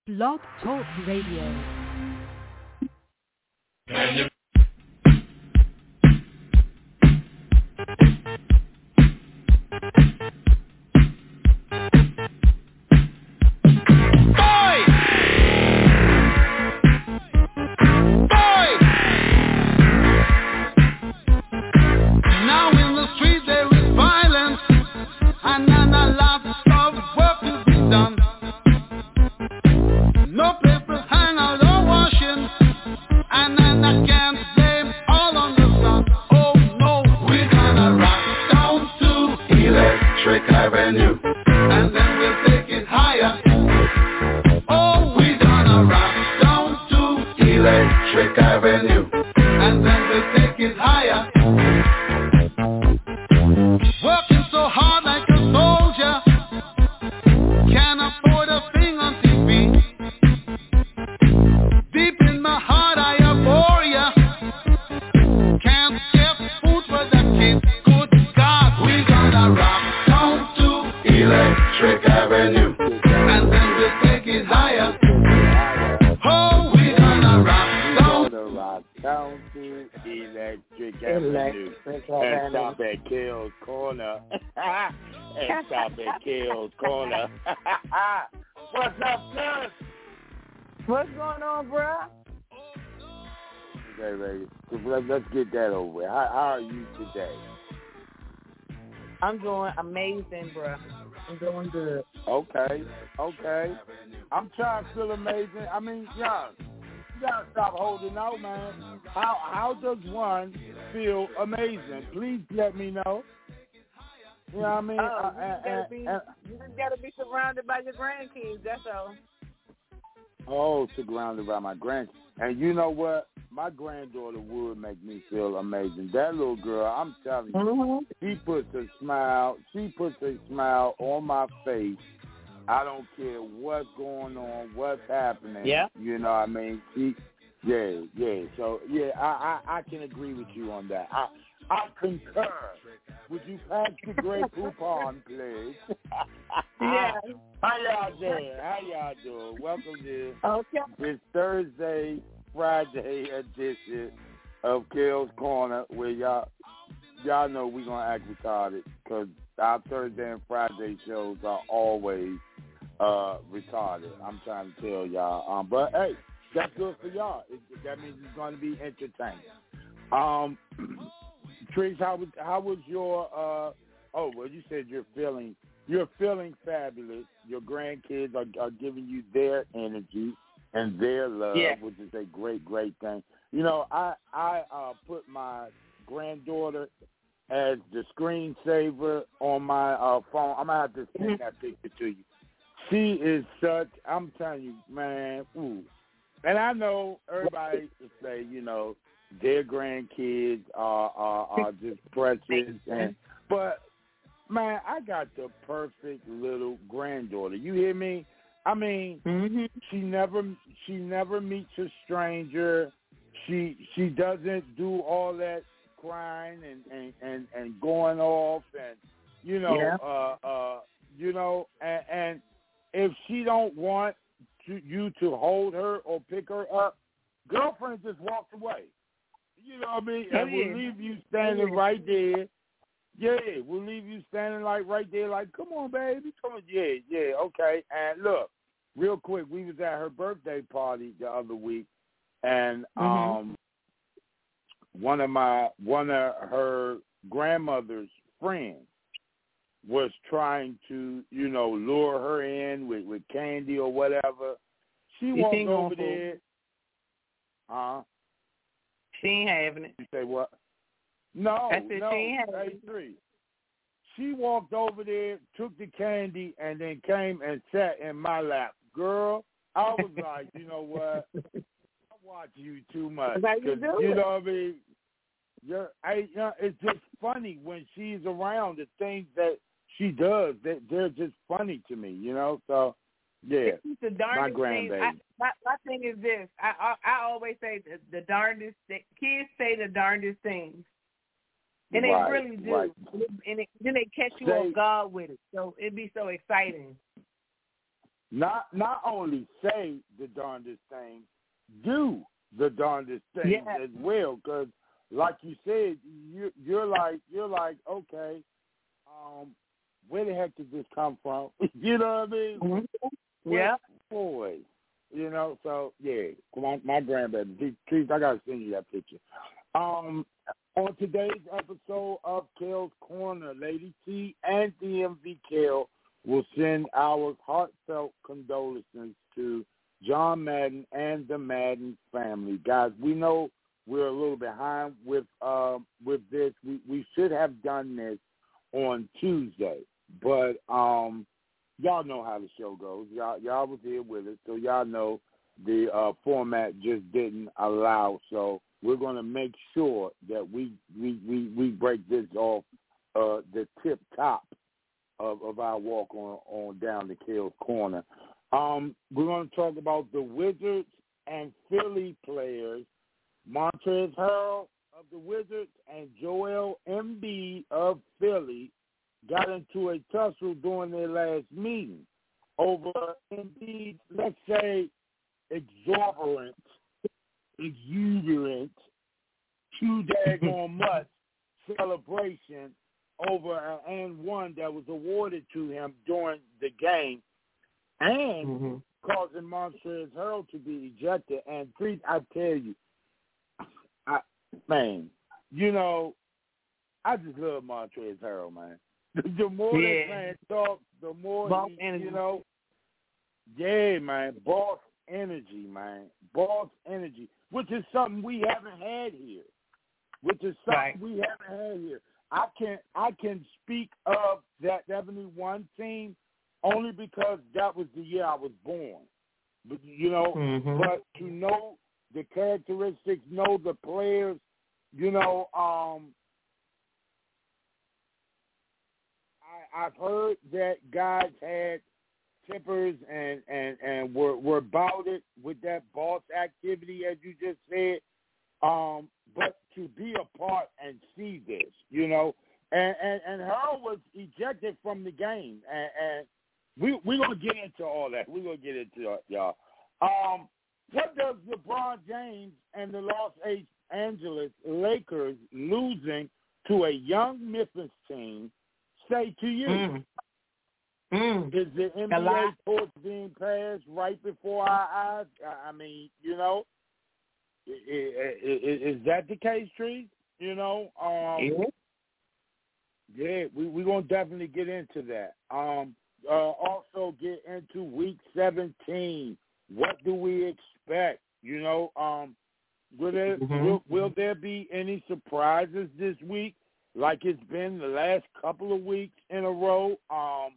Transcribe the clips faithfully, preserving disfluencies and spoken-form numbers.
Blog Talk Radio. Let's get that over with. How, how are you today? I'm doing amazing, bro. I'm doing good. Okay, okay. I'm trying to feel amazing. I mean, y'all, you gotta stop holding out, man. How how does one feel amazing? Please let me know. You know what I mean? Oh, uh, you, just uh, gotta be, uh, you just gotta be surrounded by your grandkids. That's all. Oh, surrounded by my grandkids. And you know what? My granddaughter would make me feel amazing. That little girl, I'm telling you, mm-hmm. she puts a smile. She puts a smile on my face. I don't care what's going on, what's happening. Yeah. You know what I mean? She, yeah, yeah. So, yeah, I, I, I can agree with you on that. I, I concur. Would you pass the Grey Poupon, please? Yeah. How y'all doing? How y'all doing? Welcome to okay. this Thursday, Friday edition of Kale's Corner, where y'all y'all know we're going to act retarded because our Thursday and Friday shows are always uh, retarded. I'm trying to tell y'all. Um, but, hey, that's good for y'all. It, that means it's going to be entertaining. Um, Trish, how was, how was your, uh, oh, well, you said you're feeling, you're feeling fabulous. Your grandkids are, are giving you their energy and their love, yeah. which is a great, great thing. You know, I, I uh, put my granddaughter as the screensaver on my uh, phone. I'm going to have to send that picture to you. She is such, I'm telling you, man, ooh. And I know everybody would say, you know, their grandkids are, are, are just precious. And, but, man, I got the perfect little granddaughter. You hear me? I mean, mm-hmm. she never she never meets a stranger. She she doesn't do all that crying and, and, and, and going off and, you know, yeah. uh, uh, you know, and, and if she don't want to, you to hold her or pick her up, girlfriend just walks away. You know what I mean? Oh, and we'll yeah. leave you standing yeah. right there. Yeah, we'll leave you standing like right there like, come on, baby. Come on. Yeah, yeah, okay. And look, real quick, we was at her birthday party the other week, and mm-hmm. um, one of my one of her grandmother's friends was trying to, you know, lure her in with, with candy or whatever. She you walked over over there. Huh? She ain't having it. You say what? No, I said no. she ain't having Hey, it. three. She walked over there, took the candy, and then came and sat in my lap. Girl, I was like, you know what? I watch you too much. How you do you it? know what I mean? You're, I, you know, it's just funny when she's around. The things that she does, they, they're just funny to me, you know? So, yeah, it's the darndest my thing. grandbaby. I, my, my thing is this. I I, I always say the, the darndest th- kids say the darndest things. And right, they really do. right. And it, then they catch you They, off guard with it. So it'd be so exciting. not not only say the darndest thing, do the darndest thing yeah. as well. Because, like you said, you, you're like you're like okay, um, where the heck did this come from? You know what I mean? Mm-hmm. Yeah, boy. You know, so yeah, my, my grandbaby. Please, I gotta send you that picture. Um, on today's episode of Kale's Corner, Lady T and D M V Kale will send our heartfelt condolences to John Madden and the Madden family. Guys, we know we're a little behind with uh, with this. We we should have done this on Tuesday, but um. Y'all know how the show goes. Y'all, y'all was here with us, so y'all know the uh, format just didn't allow. So we're going to make sure that we we, we, we break this off uh, the tip top of, of our walk on, on down to Kale's Corner. Um, we're going to talk about the Wizards and Philly players, Montrezl Harrell of the Wizards and Joel Embiid of Philly, got into a tussle during their last meeting over, indeed, let's say, exorbitant, exuberant, too daggone much celebration over an and one that was awarded to him during the game, and mm-hmm. causing Montrezl Harrell to be ejected. And please, I tell you, I, man, you know, I just love Montrezl Harrell, man. The more yeah. that man talks, the more boss he, energy. you know. Yeah, man, boss energy, man, boss energy, which is something we haven't had here. Which is something right. we haven't had here. I can I can speak of that seventy-one team only because that was the year I was born. But you know, mm-hmm. but to know the characteristics, know the players, you know, um. I've heard that guys had tempers and, and, and were, were about it with that boss activity, as you just said. Um, but to be a part and see this, you know, and, and, and Harold was ejected from the game. And, and we, we're going to get into all that. We're going to get into it, y'all. Um, what does LeBron James and the Los Angeles Lakers losing to a young Memphis team say to you? Mm. Mm. Is the N B A torch being passed right before our eyes? I mean, you know, is, is, is that the case, Tree? You know, um, yeah, yeah we, we're going to definitely get into that. Um, uh, also get into week seventeen. What do we expect? You know, um, will there, mm-hmm. will, will there be any surprises this week? Like it's been the last couple of weeks in a row. Um,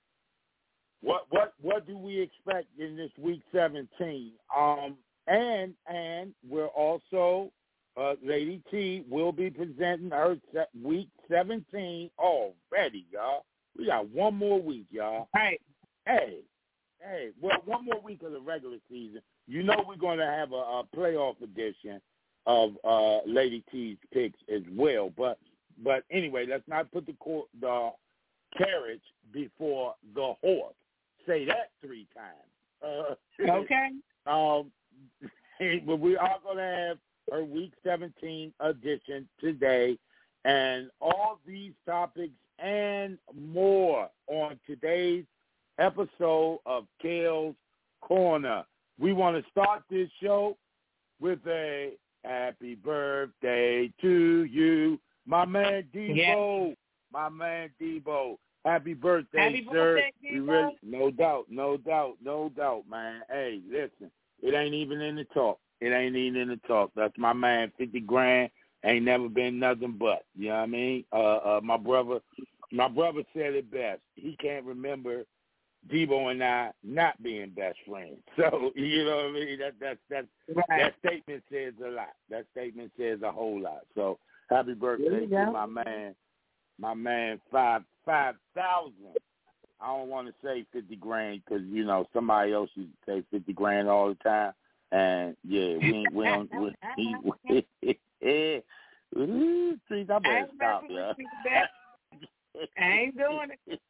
what what what do we expect in this week seventeen? Um, and and we're also uh, Lady T will be presenting her se- week seventeen already, y'all. We got one more week, y'all. Hey, hey, hey. Well, one more week of the regular season. You know we're going to have a, a playoff edition of uh, Lady T's picks as well, but. But anyway, let's not put the cor- the carriage before the horse. Say that three times. Uh, okay. um, but we are going to have our Week seventeen edition today, and all these topics and more on today's episode of Kale's Corner. We want to start this show with a happy birthday to you. My man Debo, yeah. my man Debo, happy birthday, happy sir. Birthday, we really, no doubt, no doubt, no doubt, man. Hey, listen, it ain't even in the talk. It ain't even in the talk. That's my man, fifty grand. Ain't never been nothing but. You know what I mean? Uh, uh, my brother, my brother said it best. He can't remember Debo and I not being best friends. So you know what I mean? That that that right. that statement says a lot. That statement says a whole lot. So. Happy birthday to my man, my man, five five thousand. I don't want to say fifty grand because you know somebody else used to say fifty grand all the time, and yeah, we we don't. We, we, we, Please, I better stop, yeah. I ain't doing it.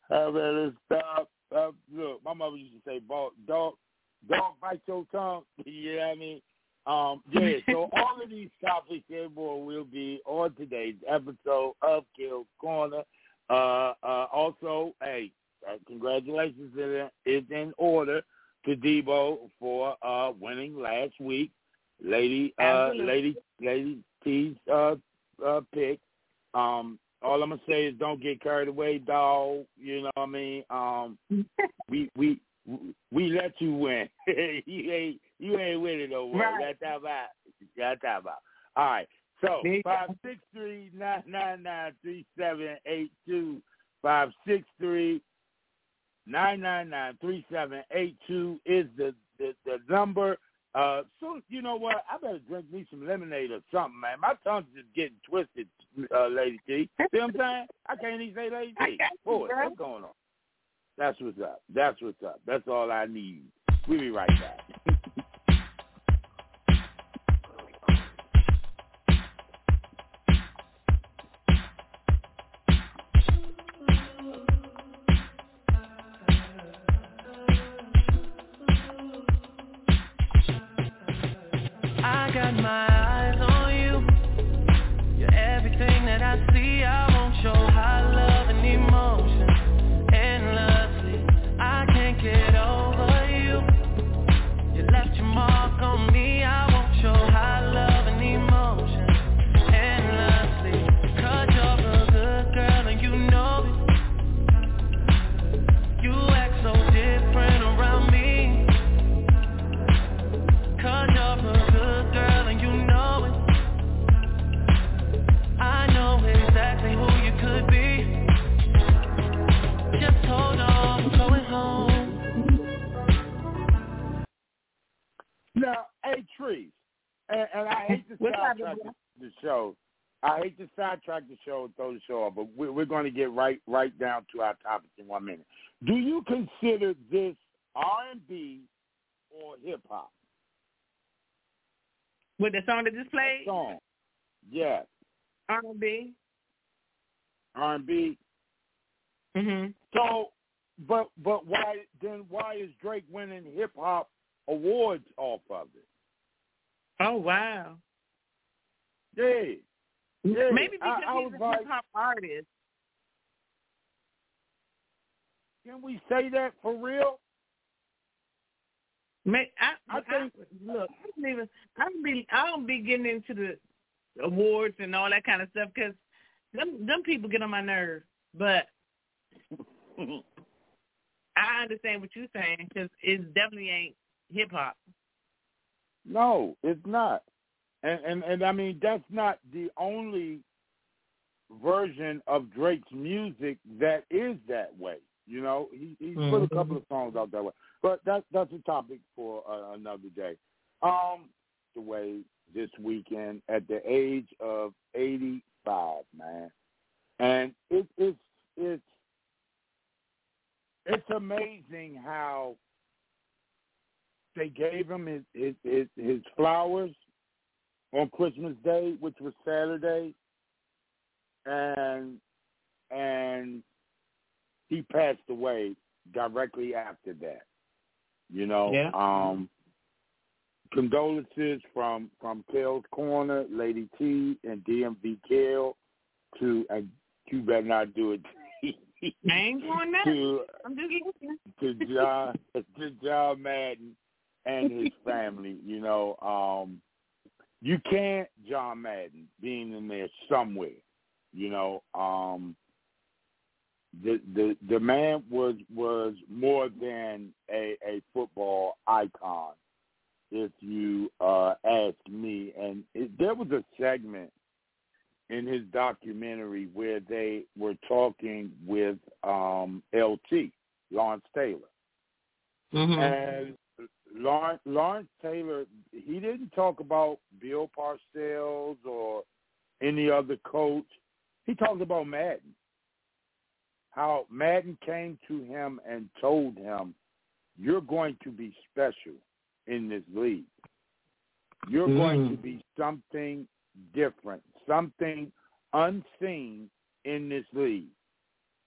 I better stop. Uh, look, my mother used to say, dog, dog, dog bite your tongue. You know what I mean? Um, yeah, so all of these topics and more will be on today's episode of Kale's Corner. Uh, uh, also, hey, uh, congratulations is in order to Debo for uh, winning last week. Lady, uh, Lady, Lady T's uh, uh, pick. Um, all I'm gonna say is don't get carried away, dog. You know what I mean? Um, we we we let you win. you ain't you ain't winning no more. Right. That's how about. That's how about. All right. So five six three nine nine nine three seven eight two five six three nine nine nine three seven eight two is the the, the number. Uh, so you know what? I better drink me some lemonade or something, man. My tongue's just getting twisted, uh, Lady T. See what I'm saying? I can't even say Lady T. Boy, what's going on? That's what's up. That's what's up. That's all I need. We'll be right back. I got my eyes on you. You're everything that I see. I won't show high love and emotion endlessly. I can't get over you. You left your mark on me. I won't show high love and emotion endlessly. 'Cause you're a good girl and you know it. You act so different around me. 'Cause you're a good girl and you know it. I know exactly who you could be. Just hold on, we're going home. Now, hey, Trees, and, and I hate to sidetrack the, the show. I hate to sidetrack the show and throw the show off, but we're, we're going to get right right down to our topic in one minute. Do you consider this R and B or hip-hop? With the song that just played? Song. Yes. R and B. R and B. Mm-hmm. So, but but why then? Why is Drake winning hip hop awards off of it? Oh wow. Yeah. yeah. Maybe because I, I he's was a like, hip hop artist. Can we say that for real? May, I, I think. I, look, I don't even. I don't be. I don't be getting into the awards and all that kind of stuff because them them people get on my nerves. But I understand what you're saying because it definitely ain't hip hop. No, it's not. And, and and I mean that's not the only version of Drake's music that is that way. You know, he he's mm-hmm. put a couple of songs out that way, but that's that's a topic for uh, another day. Um, the way this weekend at the age of eighty-five, man, and it, it's it's it's amazing how they gave him his his, his his flowers on Christmas Day, which was Saturday, and and he passed away directly after that. You know, yeah. um, condolences from from Kale's Corner, Lady T, and D M V Kale to, and you better not do it. I ain't doing that. to, I'm just listening. to John, to John Madden and his family. You know, um, you can't John Madden being in there somewhere. You know, um, the the the man was was more than a, a football icon, if you uh, ask me. And it, there was a segment in his documentary where they were talking with um, L T, Lawrence Taylor. Mm-hmm. And Lawrence, Lawrence Taylor, he didn't talk about Bill Parcells or any other coach. He talked about Madden. How Madden came to him and told him, you're going to be special in this league. You're mm. going to be something different, something unseen in this league.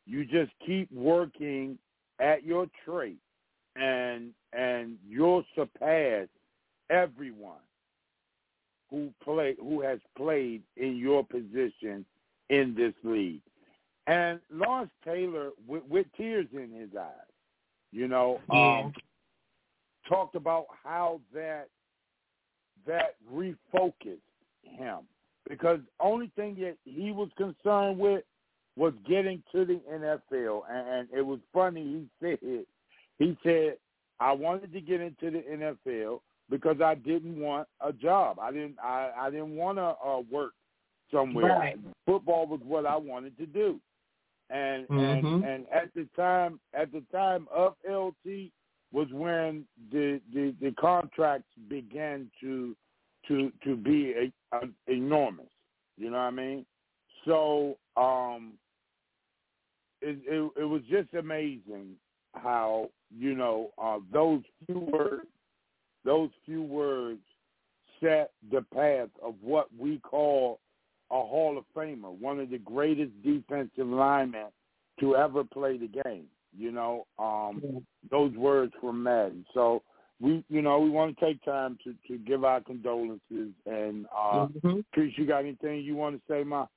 you just keep working at your trait, and and you'll surpass everyone who play who has played in your position in this league. And Lawrence Taylor, with, with tears in his eyes, you know, yeah. um, talked about how that that refocused him, because only thing that he was concerned with was getting to the N F L. And, and it was funny, he said, he said, I wanted to get into the N F L because I didn't want a job. I didn't I, I didn't want to uh, work somewhere. Right. Football was what I wanted to do. And mm-hmm. and and at the time at the time of L T was when the the, the contracts began to to to be a, a, enormous. You know what I mean? So um, it, it it was just amazing how, you know, uh, those few words those few words set the path of what we call a Hall of Famer, one of the greatest defensive linemen to ever play the game. You know, um, mm-hmm. those words from Madden. So we, you know, we want to take time to, to give our condolences. And uh, mm-hmm. Chris, you got anything you want to say, Ma?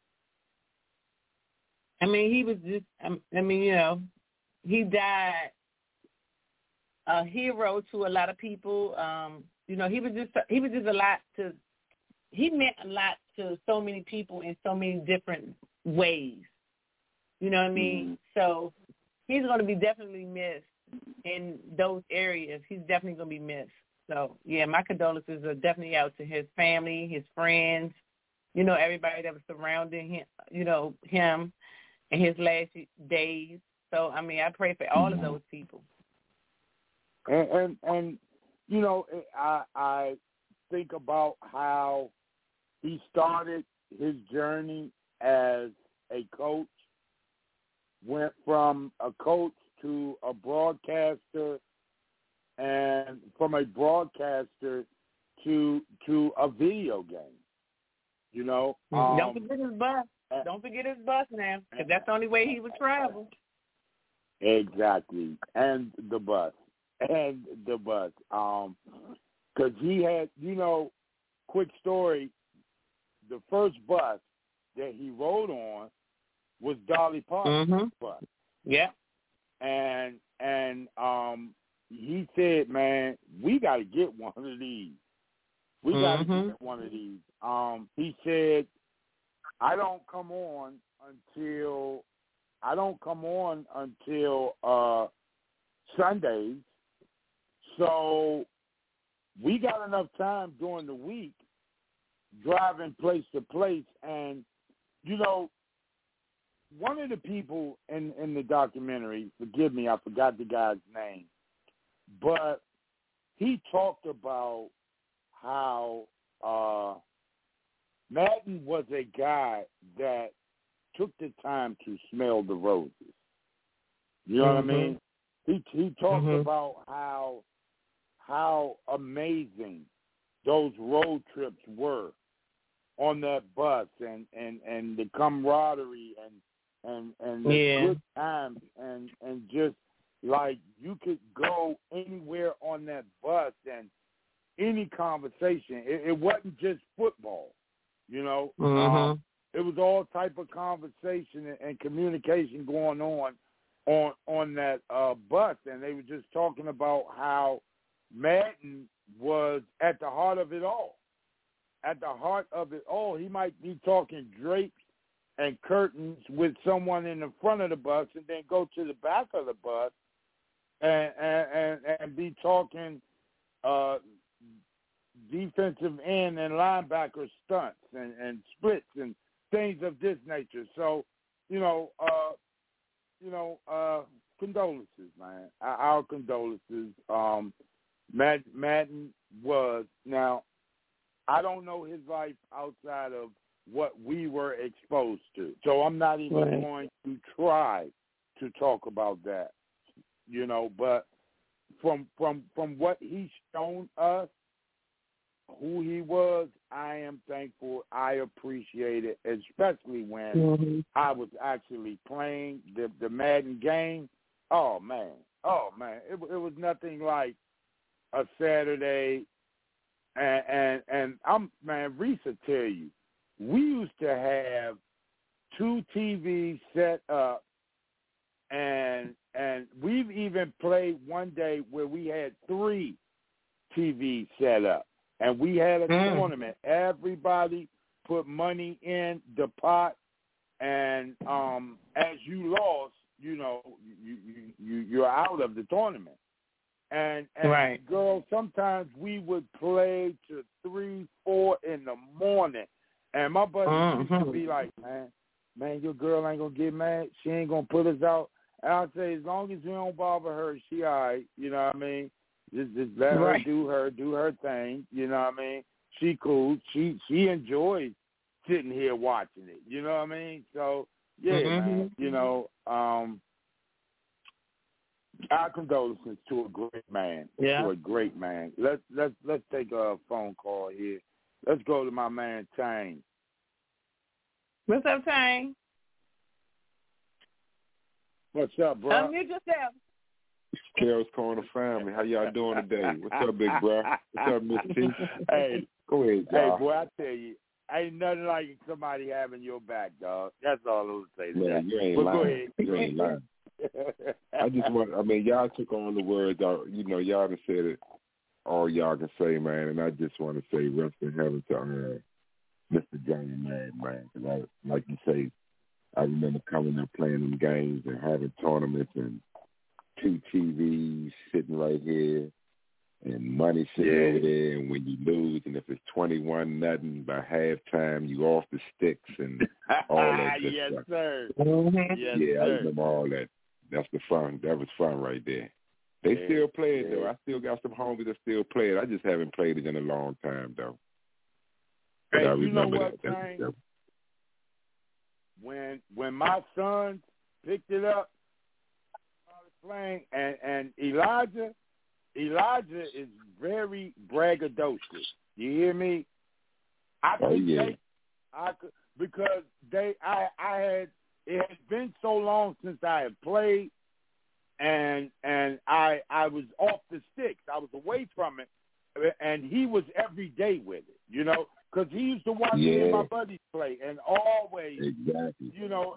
I mean, he was just. I mean, you know, he died a hero to a lot of people. Um, you know, he was just. He was just a lot to. He meant a lot to so many people in so many different ways. You know what I mean? Mm-hmm. So he's going to be definitely missed in those areas. He's definitely going to be missed. So, yeah, my condolences are definitely out to his family, his friends, you know, everybody that was surrounding him, you know, him in his last days. So, I mean, I pray for all of those people. And, and, and you know, I, I think about how he started his journey as a coach, went from a coach to a broadcaster, and from a broadcaster to to a video game. You know, um, don't forget his bus. Don't forget his bus now, because that's the only way he would travel. Exactly, and the bus, and the bus. Um, because he had, you know, quick story. The first bus that he rode on was Dolly Parton's mm-hmm. bus. Yeah. And and um, he said, man, we got to get one of these. We got to mm-hmm. get one of these. Um, he said, I don't come on until I don't come on until uh, Sundays. So we got enough time during the week driving place to place. And, you know, one of the people in, in the documentary, forgive me, I forgot the guy's name, but he talked about how uh, Madden was a guy that took the time to smell the roses. You know mm-hmm. what I mean? He he talked mm-hmm. about how how amazing those road trips were on that bus, and, and, and the camaraderie and and and the yeah. good times, and and just like you could go anywhere on that bus and any conversation. It, it wasn't just football, you know. Mm-hmm. Um, it was all type of conversation and, and communication going on on on that uh, bus, and they were just talking about how Madden was at the heart of it all. At the heart of it all, he might be talking drapes and curtains with someone in the front of the bus, and then go to the back of the bus and and, and, and be talking uh, defensive end and linebacker stunts and, and splits and things of this nature. So, you know, uh, you know, uh, condolences, man. Our, our condolences. Um, Mad, Madden was now. I don't know his life outside of what we were exposed to. So I'm not even right. going to try to talk about that, you know, but from from from what he's shown us, who he was, I am thankful. I appreciate it, especially when Mm-hmm. I was actually playing the, the Madden game. Oh, man. Oh, man. It, it was nothing like a Saturday. And, and, and I'm, man, Reese will tell you, we used to have two T Vs set up, and and we've even played one day where we had three T Vs set up, and we had a Mm. tournament. Everybody put money in the pot, and um, as you lost, you know, you, you, you, you're out of the tournament. And, and Right. girls, sometimes we would play to three, four in the morning. And my buddy used to Mhm. be like, man, man, your girl ain't going to get mad. She ain't going to put us out. And I'd say, as long as we don't bother her, she all right. You know what I mean? Just, just let her Right. do her, do her thing. You know what I mean? She cool. She she enjoys sitting here watching it. You know what I mean? So, yeah, Mhm. man. You know, um, our condolences to a great man. Yeah. To a great man. Let's let's let's take a phone call here. Let's go to my man Tang. What's up, Tang? What's up, bro? Unmute yourself. Carol's Corner family. How y'all doing today? What's up, big bro? What's up, Mister T? Hey, Go ahead, hey, y'all. boy, I tell you, ain't nothing like somebody having your back, dog. That's all I'm say to Man, that. you ain't But lying. go ahead. You ain't lying. I just want, I mean, y'all took on the words out. You know, y'all done said it all y'all can say, man, and I just want to say rest in heaven to uh, Mister Johnny Man, man. 'Cause I, like you say, I remember coming up playing them games and having tournaments and two T Vs sitting right here and money sitting Yeah. over there. And when you lose, and if it's twenty-one nothing by halftime, you off the sticks and all that good yes, stuff. sir. Mm-hmm. Yes, Yeah, I sir. remember all that. That's the fun. That was fun right there. They Yeah, still play it, yeah. though. I still got some homies that still play it. I just haven't played it in a long time, though. But Hey, I you know remember what, that. That was- Tang? that- When when my sons picked it up, started playing, and and Elijah, Elijah is very braggadocious. You hear me? I Oh, think yeah. they, I could, because they, I, I had, it had been so long since I had played, and and I, I was off the sticks. I was away from it, and he was every day with it. You know, because he used to watch me and my Yeah. buddies play, and always. Exactly. You know,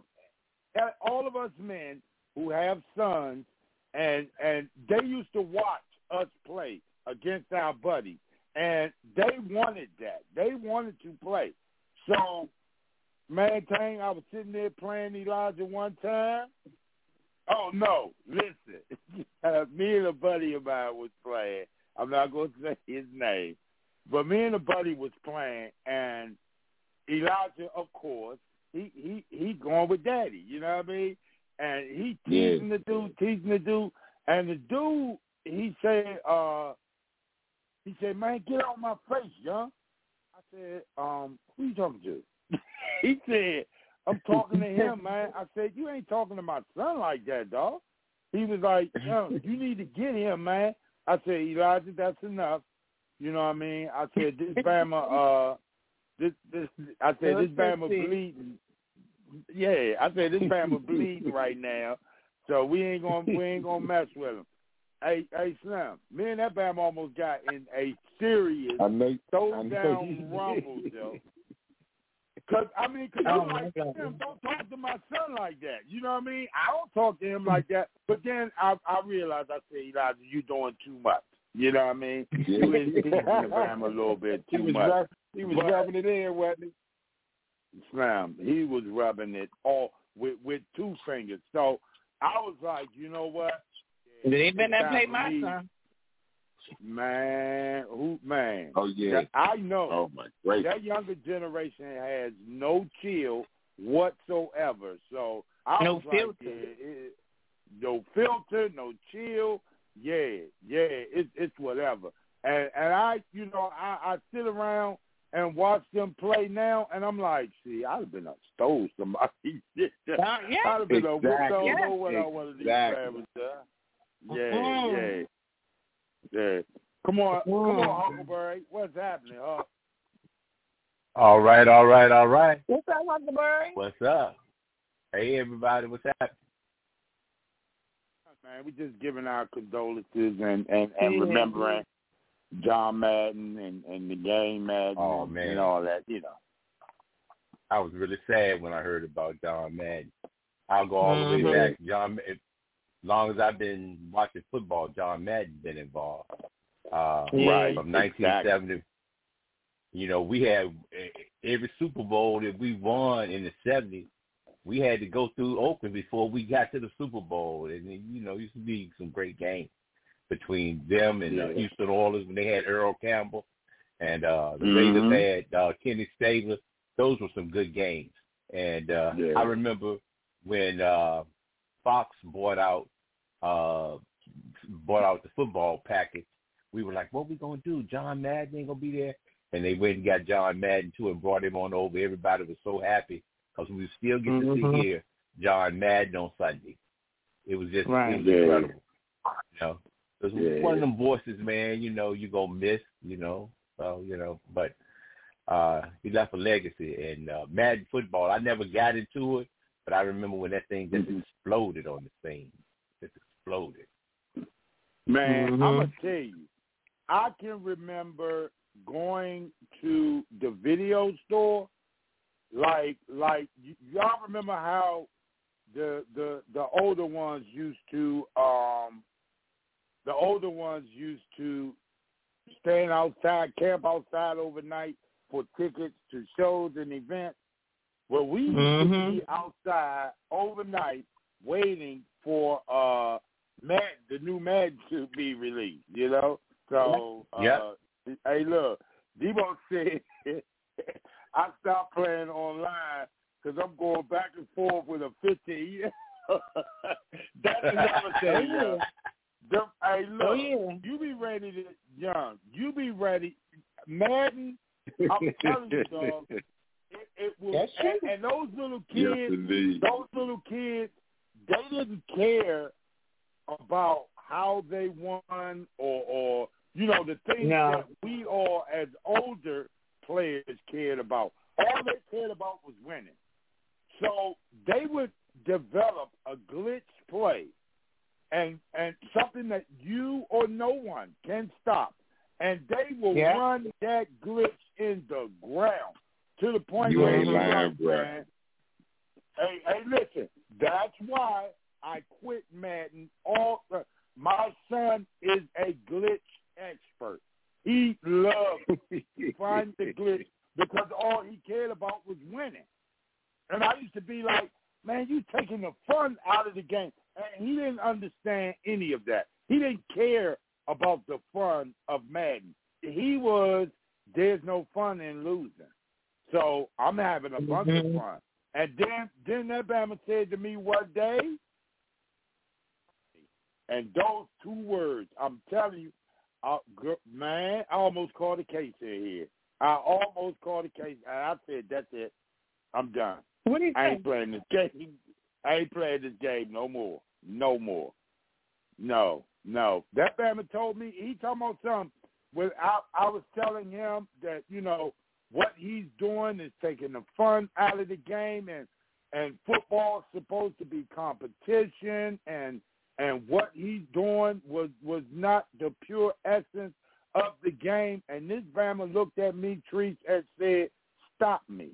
all of us men who have sons, and and they used to watch us play against our buddies, and they wanted that. They wanted to play. So, man, Tang, I was sitting there playing Elijah one time. Oh, no, listen. Me and a buddy of mine was playing. I'm not going to say his name. But me and a buddy was playing, and Elijah, of course, he he he going with daddy, you know what I mean? And he teasing Yeah. the dude, teasing the dude, and the dude he said, uh, he said, man, get out my face, young. I said, um, who you talking to? He said, I'm talking to him, man. I said, you ain't talking to my son like that, dog. He was like, yo, you need to get him, man. I said, Elijah, that's enough. You know what I mean? I said, this Bama, uh, this, this, I said, this Bama bleeding. Yeah, I said, this Bama bleeding right now, so we ain't gonna, we ain't gonna mess with him. Hey, hey, Slim, me and that Bama almost got in a serious I know. throw I know down you did. rumble, Joe. Cause I mean, cause Oh, I'm my like, God. Slim, don't talk to my son like that. You know what I mean? I don't talk to him like that. But then I, I realized, I said, Elijah, you doing too much. You know what I mean? Yeah. You is teasing the Bama a little bit He too was, much. rub, he was But- rubbing it in, wasn't he? Slam. He was rubbing it all with with two fingers. So I was like, you know what? They been that play Time my for me, son. Man, who man? Oh, yeah. I know Oh, my great. that younger generation has no chill whatsoever. So I No was like, filter. yeah, it, no filter, no chill. Yeah, yeah, it's it's whatever. And and I, you know, I, I sit around and watch them play now, and I'm like, see, I'd have been a stole somebody. Uh, yeah. I'd have been a whooped Exactly. over one of one of these Exactly. families. Uh. Yeah, Mhm. yeah, yeah. Come on, come on, Huckleberry. What's happening, Huck? All right, all right, all right. What's up, Huckleberry? What's up? Hey, everybody, what's happening? Man, we just giving our condolences and, and, and remembering John Madden and, and the game Madden oh, and, man. and all that, you know. I was really sad when I heard about John Madden. I'll go all mm-hmm. the way back. John, as long as I've been watching football, John Madden's been involved. Uh, right. From nineteen seventy, exactly. You know, we had every Super Bowl that we won in the seventies. We had to go through Oakland before we got to the Super Bowl, and you know, used to be some great games between them and uh, yeah. Houston Oilers when they had Earl Campbell, and uh, the mm-hmm. Raiders had uh, Kenny Stabler. Those were some good games, and uh, yeah. I remember when uh, Fox bought out uh, bought out the football package. We were like, "What we gonna do? John Madden ain't gonna be there," and they went and got John Madden too and brought him on over. Everybody was so happy. Because we still get to mm-hmm. see here John Madden on Sunday. It was just right. it was yeah. incredible. You know, it was yeah. one of them voices, man. You know, you gonna miss. You know, so you know, but uh, he left a legacy. And uh, Madden football, I never got into it, but I remember when that thing just mm-hmm. exploded on the scene. Just exploded. Man, mm-hmm. I'm gonna tell you, I can remember going to the video store. Like, like y- y'all remember how the the the older ones used to um the older ones used to stand outside, camp outside overnight for tickets to shows and events. Well, we used mm-hmm. to be outside overnight waiting for uh Mad the new Madden to be released. You know, so uh, yeah. Hey, look, Debo said. I stopped playing online because I'm going back and forth with a fifteen. That's another thing. Oh, yeah. Hey, look, oh, yeah. you be ready to, young, you be ready. Madden, I'm telling you, dog, it, it will, That's and, true. and those little kids, yes, those little kids, they didn't care about how they won or, or you know, the things no. that we all as older players cared about. All they cared about was winning. So they would develop a glitch play and and something that you or no one can stop. And they will yeah. run that glitch in the ground to the point you where ain't lying, bro. Hey, hey, listen, that's why I quit Madden. All uh, my son is a glitch expert. He loved to find the glitch because all he cared about was winning. And I used to be like, man, you taking the fun out of the game. And he didn't understand any of that. He didn't care about the fun of Madden. He was, there's no fun in losing. So I'm having a bunch mm-hmm. of fun. And then, then that Bama said to me one day, and those two words, I'm telling you, Uh, man, I almost called a case in here. I almost called a case, and I said, that's it. I'm done. What do you I think? ain't playing this game. I ain't playing this game no more. No more. No, no. That Bama told me, he talking about something. When I, I was telling him that, you know, what he's doing is taking the fun out of the game, and, and football's supposed to be competition, and And what he's doing was, was not the pure essence of the game. And this Bama looked at me, Treese, and said, stop me.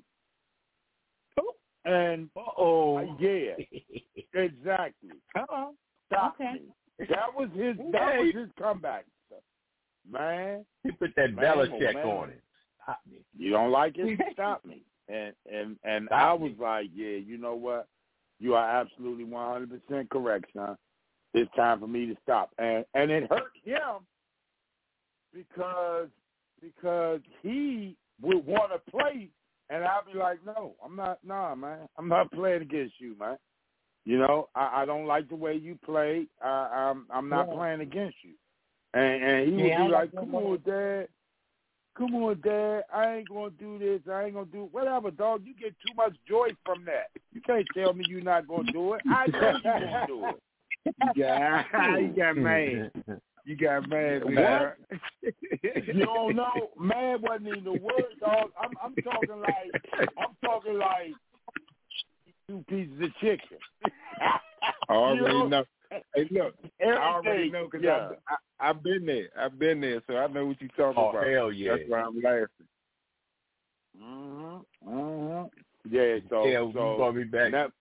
And, Uh-oh. Uh, yeah, exactly. Uh-oh. Stop okay. me. That was his That was his comeback. Man. He put that man, Belichick man. on it. Stop me. You don't like it? Stop me. And, and, and Stop I me. was like, yeah, you know what? You are absolutely one hundred percent correct, son. It's time for me to stop. And and it hurt him because because he would want to play, and I'd be like, no, I'm not, nah, man. I'm not playing against you, man. You know, I, I don't like the way you play. I, I'm I'm not yeah. playing against you. And, and he yeah, would be like, like come on, Dad. Come on, Dad. I ain't going to do this. I ain't going to do it. Whatever, dog. You get too much joy from that. You can't tell me you're not going to do it. I know you're going to do it. Yeah, you got mad. You got mad, what? You don't know, man wasn't even the word, dog. I'm, I'm talking like, I'm talking like two pieces of chicken. I already you know? know. Hey, look, Everything. I already know because yeah. I, I, I've been there. I've been there, so I know what you're talking Oh, about. hell yeah. That's why I'm laughing. Mm-hmm. Mm-hmm. Yeah, so, yeah, so you brought me back. That,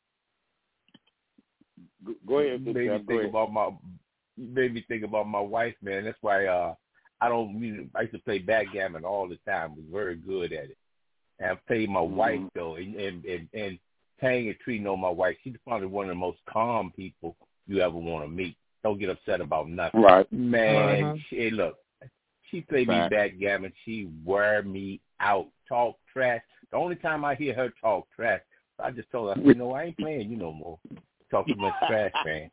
go ahead, You made me think ahead. about my. You made me think about my wife, man. That's why uh, I don't. Mean, I used to play backgammon all the time. Was very good at it. And I played my mm-hmm. wife though, and and and, and Tang and Tree know my wife. She's probably one of the most calm people you ever want to meet. Don't get upset about nothing. Right, man. Uh-huh. She, look, she played right. me backgammon. She wear me out. Talk trash. The only time I hear her talk trash, I just told her, I said, no, I ain't playing you no more. Talk too much trash, man.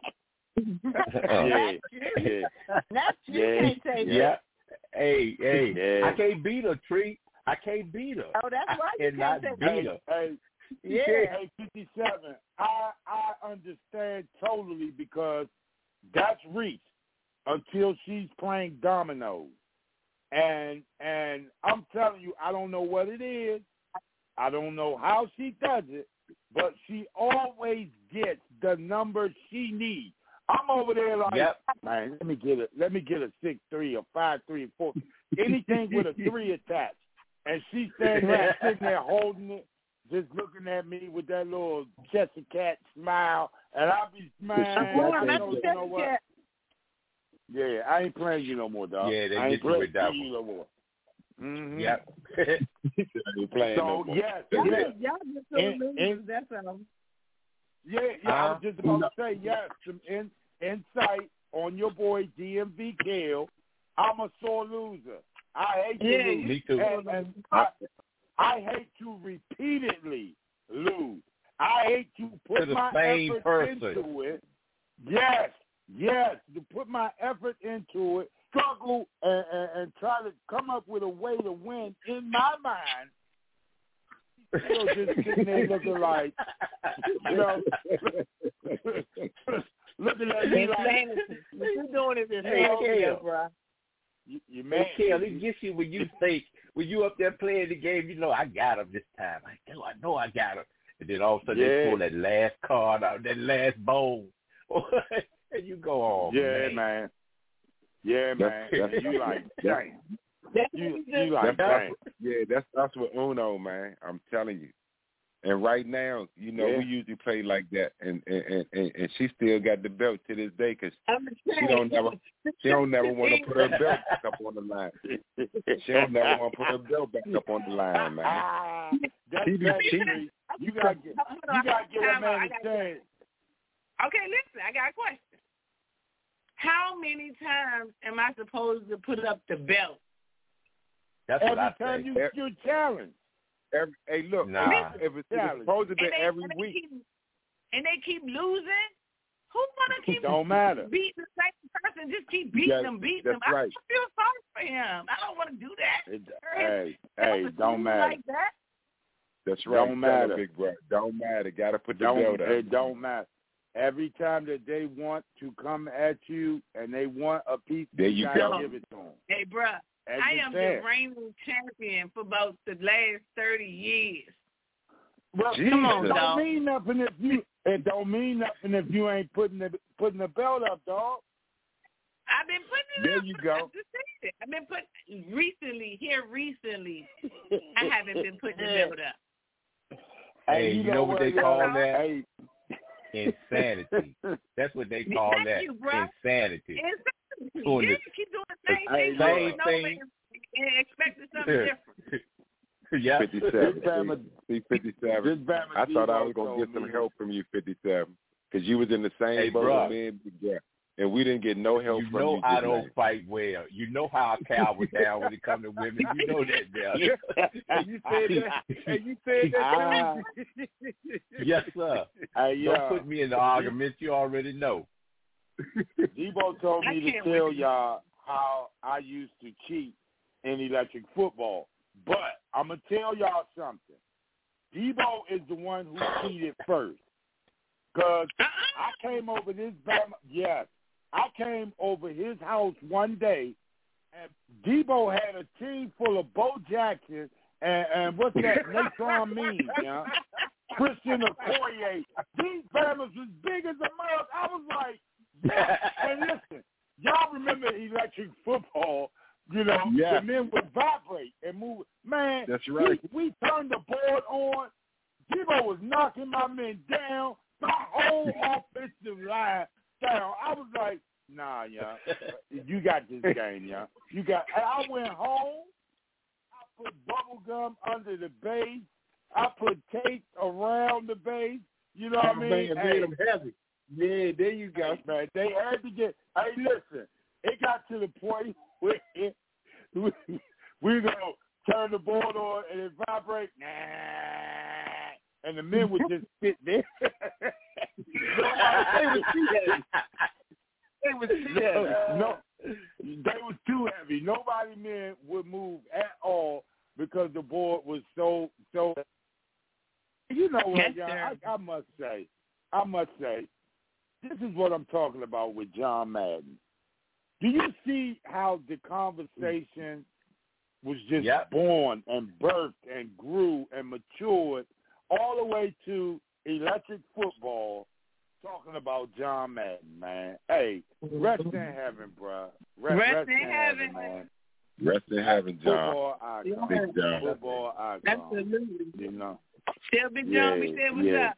yeah, yeah. That's true. Yeah. Can't say Yeah. that. Hey, hey, yeah. I can't beat her, Tree. I can't beat her. Oh, that's right. I You cannot can't beat say her. Hey, Yeah. hey, fifty-seven. I I understand totally because that's Reese until she's playing dominoes, and and I'm telling you, I don't know what it is. I don't know how she does it, but she always gets the number she needs. I'm over there like, yep. man, let me get a let me get a six three, a five three, four, anything with a three attached, and she's standing there sitting there holding it, just looking at me with that little Chester Cat smile, and I'll be smiling. You know, you know what? Yeah, I ain't playing you no more, dog. Yeah, they I get ain't you with that you no more. Mm-hmm. Yep. playing so no more. yes, Y'all, yes. y'all just so And- losers. and- That's all. Yeah, yeah, I was Uh, just about to say, yes, some in, insight on your boy D M V Kale. I'm a sore loser. I hate to Yeah, lose. me too. And, and I, I hate to repeatedly lose. I hate to put To the my same effort person. into it. Yes, yes, to put my effort into it, struggle, and, and, and try to come up with a way to win in my mind. Still just sitting there looking like, you know, looking at me like, Insanity. What you doing is Hey, insanity, Kale. bro. you, you man. Hey, Kale, it gets you when you think, when you up there playing the game, you know, I got him this time. I know, I know I got him. And then all of a sudden Yeah. they pull that last card out, that last bowl. And you go on, Yeah, man. man. Yeah, man. That's- you like, dang. That's You, what you you like, That's, dang. yeah, that's that's what Uno, man. I'm telling you. And right now, you know, Yeah. we usually play like that, and and, and and she still got the belt to this day because I'm she don't never she don't never want to put her belt back up on the line. She don't never want to put her belt back up on the line, man. Ah, that's She be that cheating. street. You gotta get, you gotta get a man a chance. Okay, listen, I got a question. How many times am I supposed to put up the belt? That's what Every I time say. you you're challenged. Every, hey, look, Nah. if it's, if it's supposed to be And they, every and they week, keep, and they keep losing? Who wanna keep Don't matter. beating the same person? Just keep beating Yeah, them, beating that's them. right. I feel sorry for him. I don't want to do that. It, hey, hey, don't matter. Like that. that's right. Don't Tell her, matter. big brother. Don't matter. Got to put the Don't belt up. it don't matter. Every time that they want to come at you and they want a piece, There you gotta go. give it to them. Hey, bruh, As I you am said. the reigning champion for about the last thirty years. Well, Jesus. come on, it don't dog. mean nothing if you. It don't mean nothing if you ain't putting the putting the belt up, dog. I've been putting it There up. you go. I just said it. I've been putting recently here recently. I haven't been putting the belt up. Hey, you know what they call y'all? that? Hey. Insanity. That's what they call Thank that. you, bro. Insanity. Exactly. Doing Yeah, this- you keep doing the same Hey, thing, look. over and over Same and, and expecting something different. Yeah. fifty-seven. This Bama- See, fifty-seven. This Bama I thought I Debo was going to told get some me- help from you, fifty-seven, because you was in the same Hey, boat bruh. with me and Big Jack, and we didn't get no help You from know you. I just don't now. fight well. You know how I cower down when it comes to women. You know that, Dale. And you said that. And you said Ah. that. Yes, sir. Hey, Don't yeah. put me in the argument. You already know. Debo told I me to can't tell wait. y'all how I used to cheat in electric football. But I'm going to tell y'all something. Debo is the one who cheated first. Because I came over this Bama, yes, I came over his house one day, and Debo had a team full of Bo Jackson and, and what's that, Nathan Means, you know, Christian Okoye. These families was big as a mouse. I was like, yeah. And listen, y'all remember electric football, you know, yeah. the men would vibrate and move. Man, that's right. We, we turned the board on. Debo was knocking my men down, my whole offensive line down. I was like, nah, y'all, you got this game, y'all. You got. And I went home. I put bubble gum under the base. I put tape around the base. You know what I mean? Man, hey, made them heavy. Yeah, there you go. Man, they had to get. Hey, listen, it got to the point where we we gonna turn the board on and it vibrate. Nah. And the men would just sit there. They was too heavy. They was too heavy. No, they was too heavy. Nobody men would move at all because the board was so so. You know what, y'all? I, I must say, I must say, this is what I'm talking about with John Madden. Do you see how the conversation was just yep. born and birthed and grew and matured all the way to electric football, talking about John Madden, man. Hey, rest in heaven, bro. Rest, rest, rest in, in heaven. heaven, man. Rest in heaven, John. Football icon. Big John. Football icon. Absolutely. You know. Still Big John, we said what's yeah. up.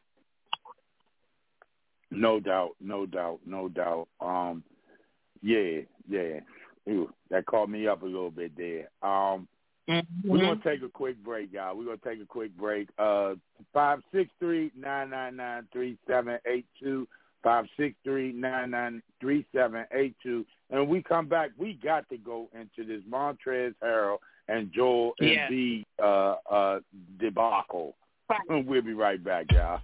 No doubt, no doubt, no doubt. Um, yeah, yeah. Ew, that caught me up a little bit there. Um, mm-hmm. We're going to take a quick break, y'all. We're going to take a quick break. Uh, five six three, nine nine nine, three seven eight two, five six three, nine nine three seven eight two. And when we come back, we got to go into this Montrezl Harrell and Joel yeah. Embiid uh, uh, debacle. Right. We'll be right back, y'all.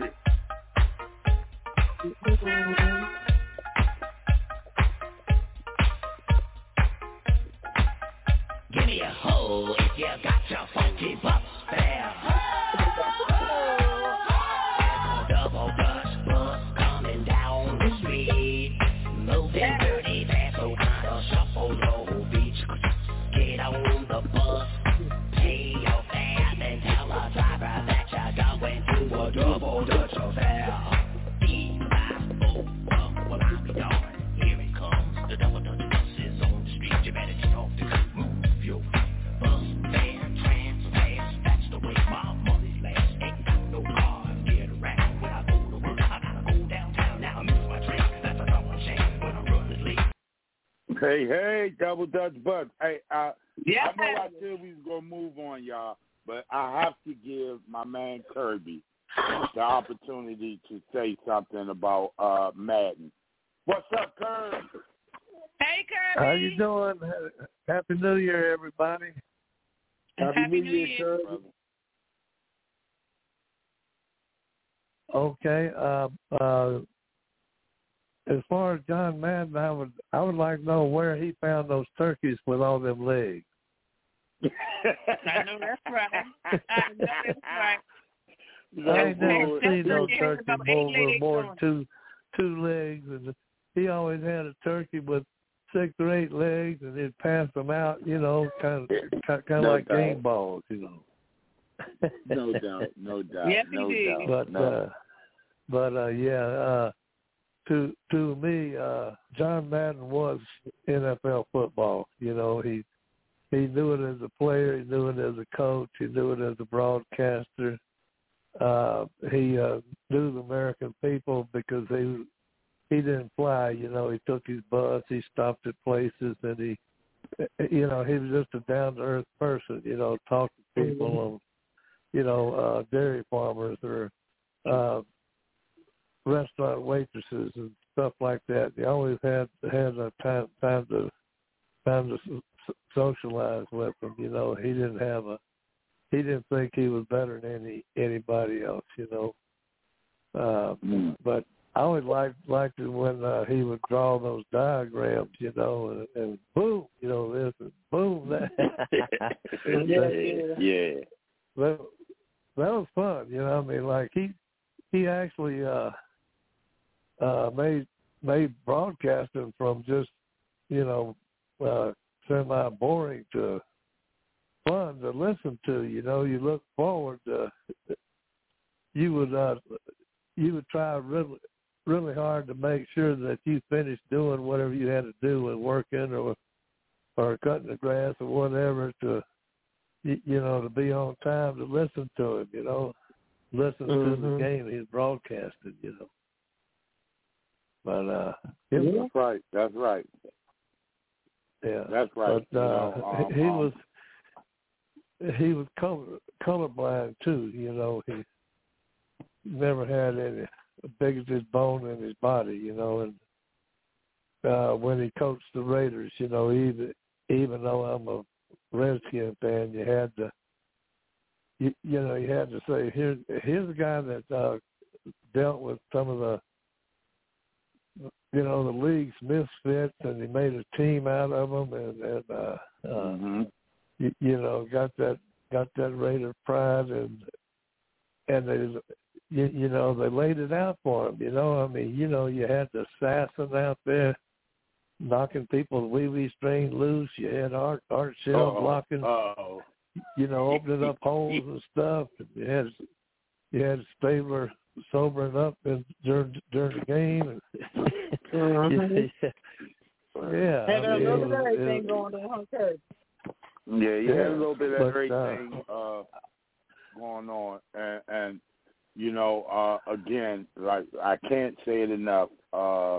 Give me a hoe if you got your funky butt there. There's a double Dutch bus coming down the street, moving dirty fast, so kinda shuffle low beach. Get on the bus, pay your fare, then tell the driver that you're going to a double Dutch affair. E I O, well I be darned, here it comes. The double Dutch bus is on the street. You better get off the move your bus fare, trans fast. That's the way my money lasts. Ain't got no car, get around when I go to work. I gotta go downtown now. I miss my train. That's a double shame when I'm running late. Hey, hey, double Dutch bus. Hey, uh, yeah. I know I said we was gonna move on, y'all, but I have to give my man Kirby the opportunity to say something about uh, Madden. What's up, Kirby? Hey, Kirby. How you doing? Happy New Year, everybody. Happy, Happy New Year, Year. Kirby. Okay. Uh, uh, as far as John Madden, I would I would like to know where he found those turkeys with all them legs. I know that's right. I know that's right. I ain't never seen no turkey over more than two two legs, and he always had a turkey with six or eight legs, and he'd pass them out, you know, kind of kind of no like doubt. game balls, you know. No doubt, no doubt, yes, no he did. doubt. But no. uh, but uh, yeah, uh, to to me, uh, John Madden was N F L football. You know, he he knew it as a player, he knew it as a coach, he knew it as a broadcaster. Uh, he uh, knew the American people because he he didn't fly. You know, he took his bus, he stopped at places, and he, you know, he was just a down to earth person. You know, talked to people, mm-hmm. on, you know, uh, dairy farmers or uh, restaurant waitresses and stuff like that. He always had had a time time to time to socialize with them. You know, he didn't have a He didn't think he was better than any anybody else, you know. Uh, mm. But I always liked liked it when uh, he would draw those diagrams, you know, and, and boom, you know, this and boom, that. yeah, yeah. That, that was fun, you know. I mean, like he he actually uh, uh, made made broadcasting from just, you know, uh, semi-boring to fun to listen to. You know, you look forward to, you would, uh, you would try really, really hard to make sure that you finished doing whatever you had to do and working or, or cutting the grass or whatever to, you, you know, to be on time to listen to him, you know, listen mm-hmm. to the game he's broadcasted, you know. But, uh, it That's was, right. That's right. Yeah. That's right. But, uh, you know, um, he um, was, he was color, colorblind too, you know, he never had any bigoted bone in his body, you know, and uh, when he coached the Raiders, you know, even even though I'm a Redskin fan, you had to, you, you know, you had to say, here, here's a guy that uh, dealt with some of the, you know, the league's misfits, and he made a team out of them, and, and uh, mm-hmm. uh, you, you know, got that got that Raider pride, and and they, you, you know, they laid it out for him. You know, I mean, you know, you had the assassin out there knocking people's wee-wee string loose. You had Art, Art Shell Uh-oh. blocking, Uh-oh. you know, opening up holes and stuff. And you had you had Stabler sobering up in, during during the game. And, mm-hmm. yeah, yeah. Had I a mean, little bit of it was- everything it- going on, huh, Kurt? Yeah, you Yeah, had a little bit of but, everything uh, uh, going on, and, and you know, uh, again, like I can't say it enough. Uh,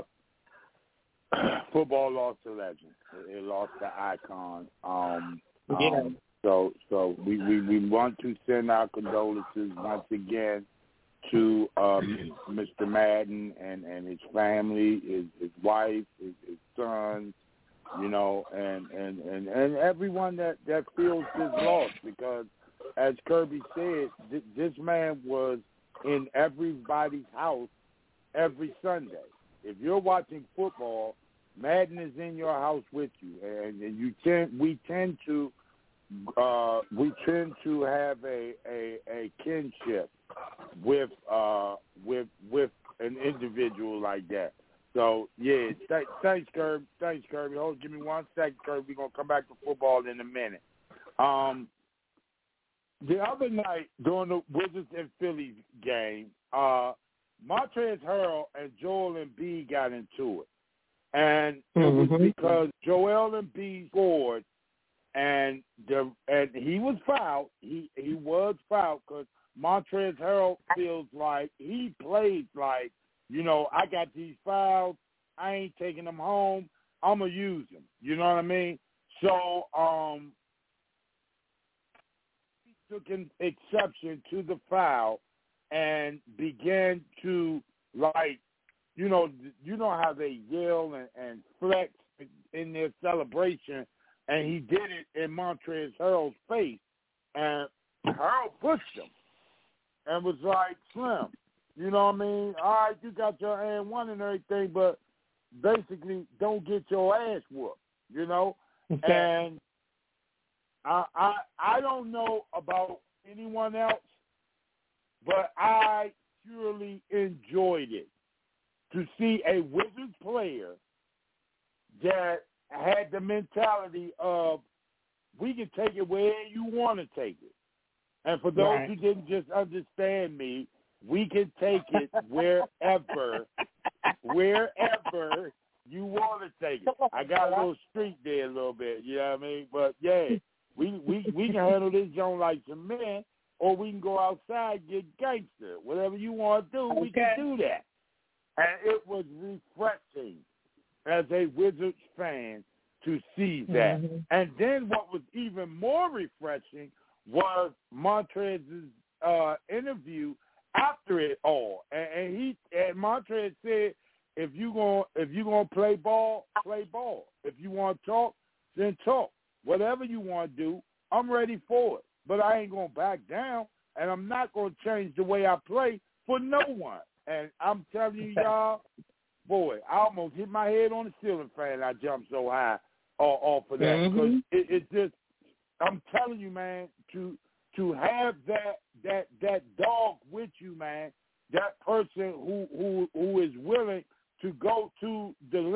football lost a legend. It, it lost the icon. Um, Yeah. um, so, so we, we, we want to send our condolences once again to um, Mister Madden and, and his family, his, his wife, his, his sons, you know, and, and, and, and everyone that, that feels this loss, because as Kirby said, th- this man was in everybody's house every Sunday. If you're watching football, Madden is in your house with you, and, and you tend we tend to uh, we tend to have a, a, a kinship with uh, with with an individual like that. So yeah, th- thanks, Kirby. Thanks, Kirby. Hold, give me one second, Kirby. We're gonna come back to football in a minute. Um, the other night during the Wizards and Phillies game, uh, Montrezl Harrell and Joel Embiid got into it, and it Mm-hmm. was because Joel Embiid scored, and the and he was fouled. He he was fouled because Montrezl Harrell feels like he plays like, you know, I got these fouls, I ain't taking them home, I'm gonna use them. You know what I mean? So um, he took an exception to the foul and began to, like, you know, you know how they yell and, and flex in their celebration, and he did it in Montrezl Harrell's face, and Harrell pushed him and was like, Slim, you know what I mean? All right, you got your and one and everything, but basically don't get your ass whooped, you know? Okay. And I, I I don't know about anyone else, but I purely enjoyed it to see a Wizards player that had the mentality of, we can take it where you want to take it. And for those Right. who didn't just understand me, we can take it wherever, wherever you want to take it. I got a little street there a little bit, you know what I mean? But, yeah, we we, we can handle this joint like some men, or we can go outside and get gangster. Whatever you want to do, we Okay. can do that. And it was refreshing as a Wizards fan to see that. Mm-hmm. And then what was even more refreshing was Montrezl's uh, interview after it all. And, and he and Montrez said, if you gonna if you gonna play ball, play ball. If you want to talk, then talk. Whatever you want to do, I'm ready for it. But I ain't gonna back down, and I'm not gonna change the way I play for no one. And I'm telling you, y'all, boy, I almost hit my head on the ceiling fan. I jumped so high uh, off of that. Mm-hmm. Because it, it just, I'm telling you, man, to to have that that that dog with you, man, that person who who who is willing to go to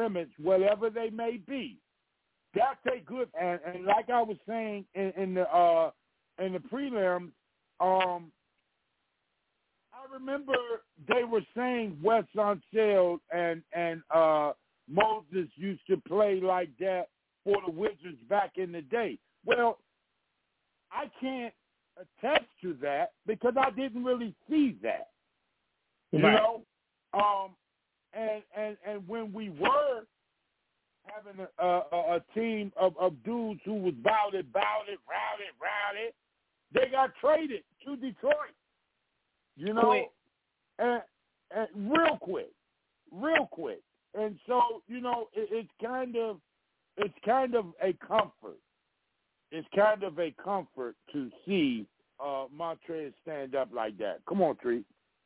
limits, whatever they may be. That's a good, and, and like I was saying in, in the uh, in the prelims, um, I remember they were saying Wes Unseld and and uh, Moses used to play like that for the Wizards back in the day. Well, I can't attest to that because I didn't really see that. You right. know, um, and and and when we were having a, a, a team of, of dudes who was bout it, bout it, routed, routed, they got traded to Detroit. You know, Quick. and, and real quick, real quick. And so, you know, it, it's kind of, it's kind of a comfort. It's kind of a comfort to see uh, Montrez stand up like that. Come on, Tree.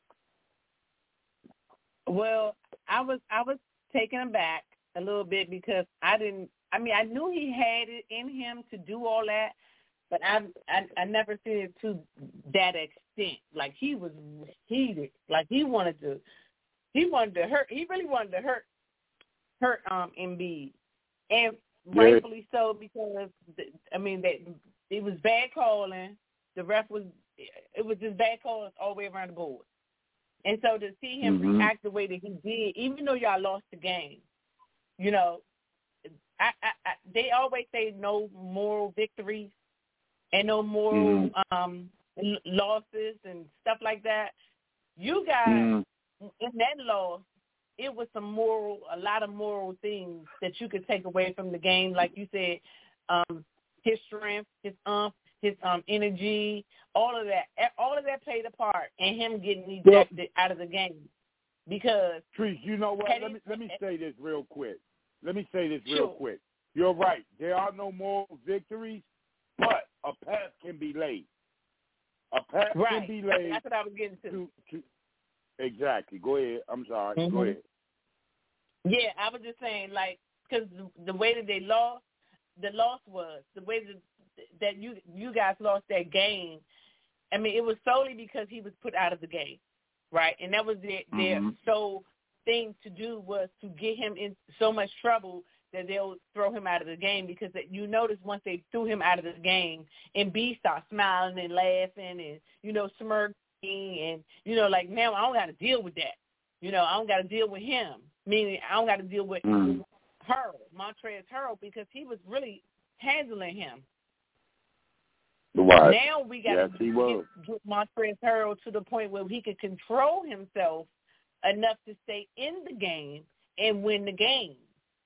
Well, I was I was taken aback a little bit because I didn't. I mean, I knew he had it in him to do all that, but I I, I never seen it to that extent. Like he was heated. Like he wanted to. He wanted to hurt. He really wanted to hurt hurt um Embiid, and Yeah. rightfully so because I mean that it was bad calling. The ref was. It was just bad calling all the way around the board. And so to see him mm-hmm. react the way that he did, even though y'all lost the game, you know, I, I, I, they always say no moral victories and no moral mm-hmm. um, losses and stuff like that. You guys, mm-hmm. in that loss, it was some moral, a lot of moral things that you could take away from the game. Like you said, um, his strength, his umph, his um, energy, all of that, all of that played a part in him getting ejected well, out of the game. Because, Trees, you know what? Let me let me say this real quick. Let me say this real sure. quick. You're right. There are no moral victories, but a pass can be laid. A pass right. can be laid. That's what I was getting to. to, to exactly. Go ahead. I'm sorry. Mm-hmm. Go ahead. Yeah, I was just saying, like, because the, the way that they lost, the loss was the way that. that you you guys lost that game. I mean, it was solely because he was put out of the game, right? And that was their, their mm-hmm. sole thing to do was to get him in so much trouble that they'll throw him out of the game because you notice once they threw him out of the game, Embiid started smiling and laughing and, you know, smirking and, you know, like, now I don't got to deal with that. You know, I don't got to deal with him, meaning I don't got to deal with mm-hmm. Harrell, Montrezl Harrell, because he was really handling him. Right. Now we got yes, to get, get Montrezl Harrell to the point where he can control himself enough to stay in the game and win the game.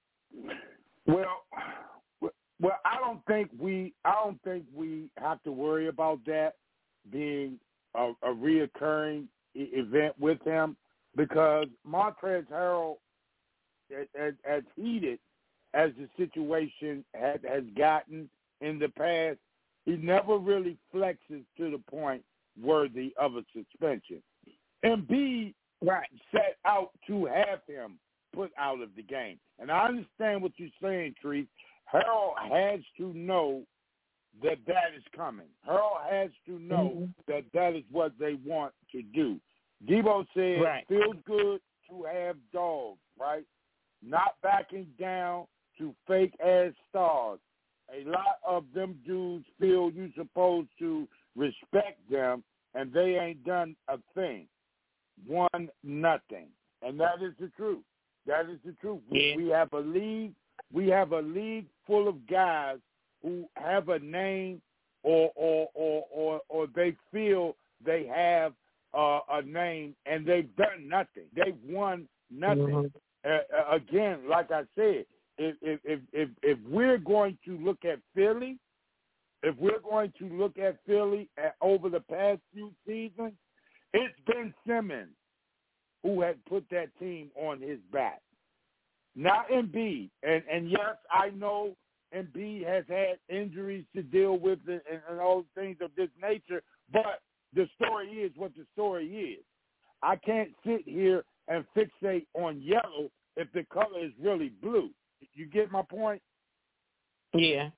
Well, well, I don't think we, I don't think we have to worry about that being a, a reoccurring e- event with him because Montrezl Harrell, as, as heated as the situation had, has gotten in the past, he never really flexes to the point worthy of a suspension. Embiid right. set out to have him put out of the game. And I understand what you're saying, Trees. Harold has to know that that is coming. Harold has to know mm-hmm. that that is what they want to do. Debo said, right. feels good to have dogs, right? Not backing down to fake-ass stars. A lot of them dudes feel you're supposed to respect them, and they ain't done a thing. One, nothing. And that is the truth. That is the truth. Yeah. We, we have a league. We have a league full of guys who have a name, or or or or, or they feel they have uh, a name, and they've done nothing. They've won nothing. Mm-hmm. Uh, again, like I said. If, if if if we're going to look at Philly, if we're going to look at Philly at, over the past few seasons, it's Ben Simmons who had put that team on his back, not Embiid. And and yes, I know Embiid has had injuries to deal with and, and all things of this nature, but the story is what the story is. I can't sit here and fixate on yellow if the color is really blue. You get my point? Yeah.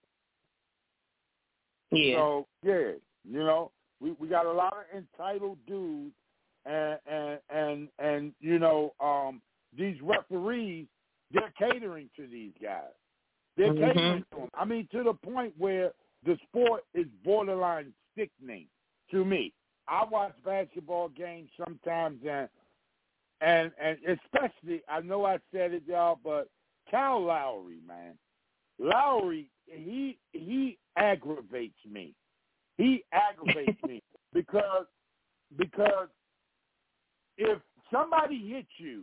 Yeah. So, yeah, you know, we, we got a lot of entitled dudes, and, and, and, and you know, um, these referees they're catering to these guys. They're mm-hmm. catering to them. I mean, to the point where the sport is borderline sickening to me. I watch basketball games sometimes, and and and especially, I know I said it, y'all, but Kyle Lowry, man, Lowry, he he aggravates me. He aggravates me because because if somebody hits you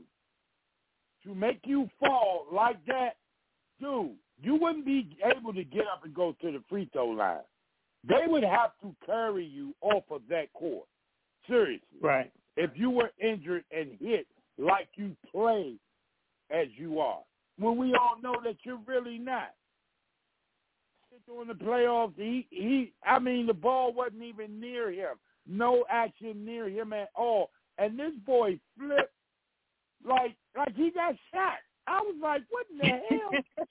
to make you fall like that, dude, you wouldn't be able to get up and go to the free throw line. They would have to carry you off of that court. Seriously. Right. If you were injured and hit like you play as you are. When we all know that you're really not. During the playoffs, he, he, I mean, the ball wasn't even near him. No action near him at all. And this boy flipped like, like he got shot. I was like, what in the hell?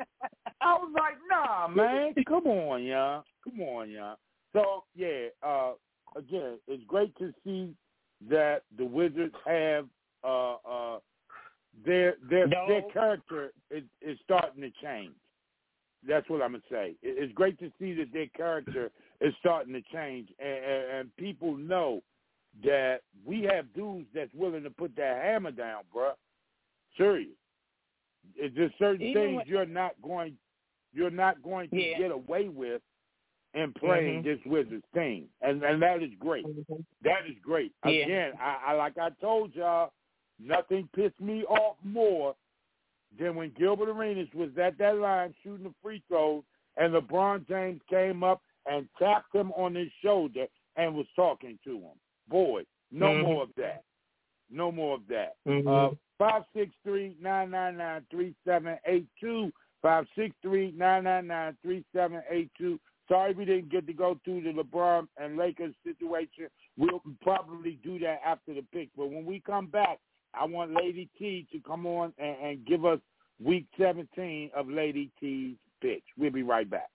I was like, nah, man, come on, y'all. Come on, y'all. So, yeah, uh, again, it's great to see that the Wizards have uh, uh, their their no. their character is, is starting to change. That's what I'm going to say. It's great to see that their character is starting to change, and, and, and people know that we have dudes that's willing to put that hammer down, bruh. Serious. It's just certain Even things when, you're not going, you're not going to yeah. get away with in playing mm-hmm. this Wizards team, and and that is great. Mm-hmm. That is great. Yeah. Again, I, I like I told y'all, nothing pissed me off more than when Gilbert Arenas was at that line shooting the free throws, and LeBron James came up and tapped him on his shoulder and was talking to him. Boy, no mm-hmm. more of that. No more of that. Mm-hmm. Uh, five six three, nine nine nine, three seven eight two, five six three, nine nine nine, three seven eight two. Sorry we didn't get to go through the LeBron and Lakers situation. We'll probably do that after the pick. But when we come back, I want Lady T to come on and, and give us week seventeen of Lady T's picks. We'll be right back.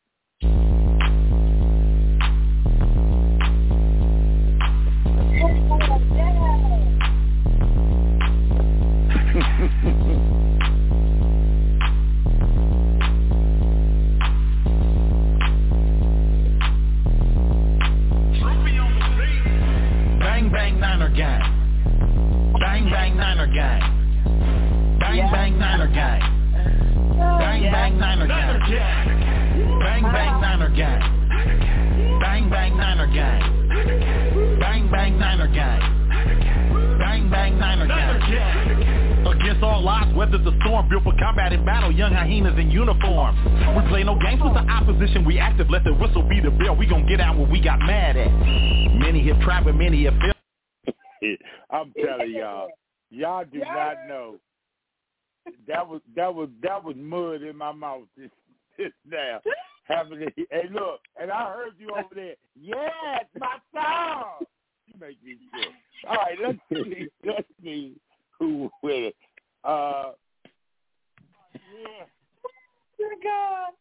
Bang bang Niner gang. Bang bang Niner gang. Bang yeah. bang Niner gang. Bang yeah. bang Niner gang. Bang bang Niner gang. Bang bang Niner gang. Bang bang Niner gang. Bang bang Niner gang. Against all odds, weather the storm, built for combat and battle, young hyenas in uniform. We play no games with the opposition, we active, let the whistle be the bell, we gon' get out what we got mad at. Many have tried, but many have failed. I'm telling y'all, y'all do not know. That was that was that was mud in my mouth just, just now. Having it, hey, look, and I heard you over there. Yes, my song. You make me sick. All right, let's see. Let's see who with it. Uh, yeah. Oh God.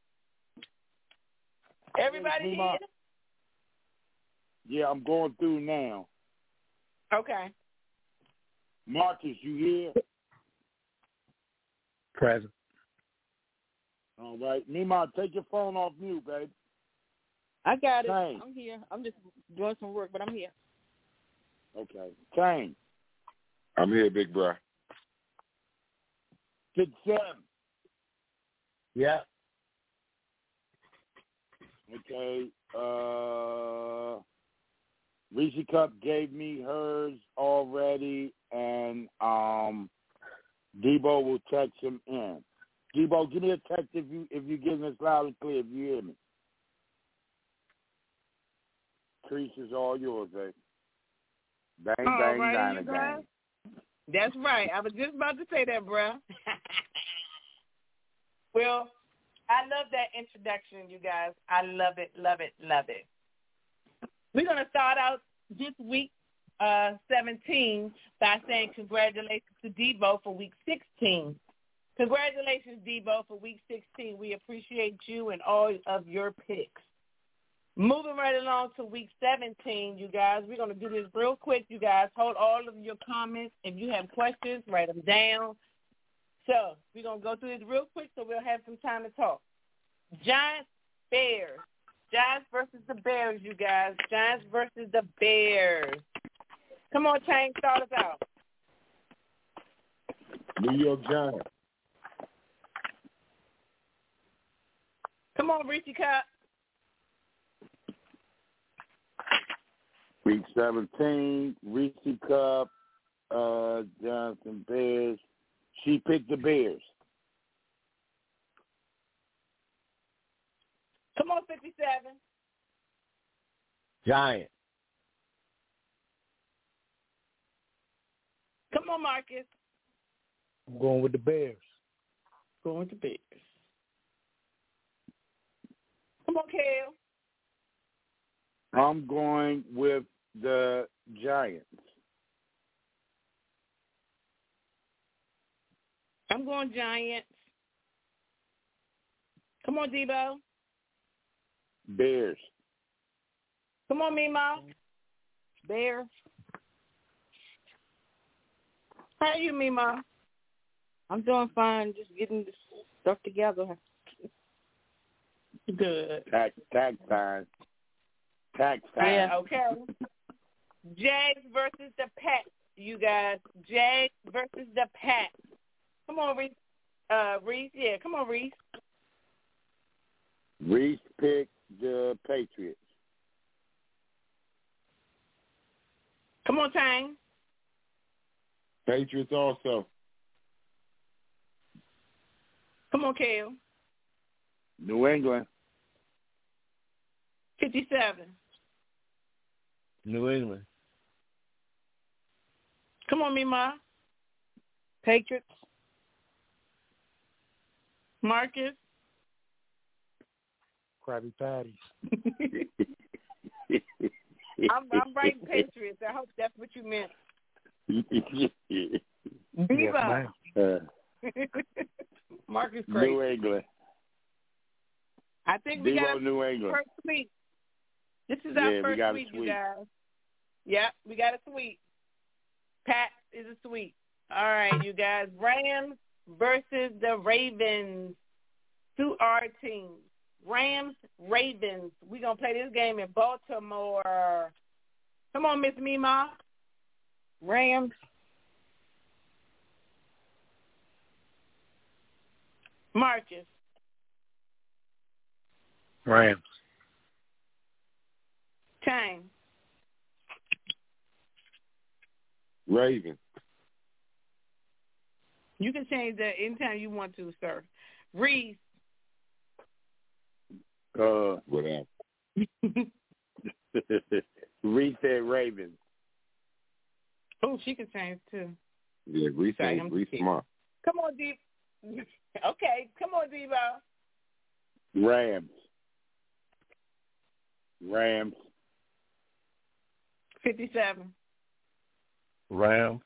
Everybody in? Yeah, I'm going through now. Okay. Marcus, you here? Present. All right. Nima, take your phone off mute, babe. I got it. Kane. I'm here. I'm just doing some work, but I'm here. Okay. Kane. I'm here, big bro. Kid Sam. Yeah. Okay. Uh, Reese Cup gave me hers already, and um, Debo will text him in. Debo, give me a text if you if you get this loud and clear. If you hear me. Crease is all yours, baby. Bang, All bang, right, bang, you bang. guys. That's right. I was just about to say that, bruh. Well, I love that introduction, you guys. I love it, love it, love it. We're going to start out this week uh, seventeen by saying congratulations to Debo for week sixteen. Congratulations, Debo, for week sixteen. We appreciate you and all of your picks. Moving right along to week seventeen, you guys. We're going to do this real quick, you guys. Hold all of your comments. If you have questions, write them down. So we're going to go through this real quick so we'll have some time to talk. Giants, Bears. Giants versus the Bears, you guys. Giants versus the Bears. Come on, Tank, start us out. New York Giants. Come on, Richie Cup. Week seventeen, Reese Cup, uh, Johnson Bears. She picked the Bears. Come on, fifty-seven. Giants. Come on, Marcus. I'm going with the Bears. Going with the Bears. Come on, Kale. I'm going with the Giants. I'm going Giants. Come on, Debo. Bears. Come on, Mima. Bears. How are you, Mima? I'm doing fine, just getting this stuff together. Good. Tax, tax time. Tax time. Yeah, okay. Jags versus the Pats, you guys. Jags versus the Pats. Come on, Reese. Uh, Reese, yeah, come on, Reese. Reese picked the Patriots. Come on, Tang. Patriots also. Come on, Kale. New England. fifty-seven. New England. Come on, Mima. Patriots. Marcus. Krabby Patties. I'm, I'm writing Patriots. I hope that's what you meant. Viva. uh, Marcus crazy. New England. I think we Devo, got a New England. first sweep. This is our Yeah, we first got a sweep, sweep. you guys. Yep, we got a sweep. Pat is a sweep. All right, you guys. Rams versus the Ravens. Two our teams. Rams, Ravens. We're going to play this game in Baltimore. Come on, Miss Mima. Rams. Marcus. Rams. Tang. Ravens. You can change that anytime you want to, sir. Reese. Uh, Whatever. Reese said Ravens. Oh, she can change too. Yeah, Reese Sorry, ain't I'm Reese kidding. smart. Come on, Deep. Okay, come on, Devo. Rams. Rams. fifty-seven. Rams.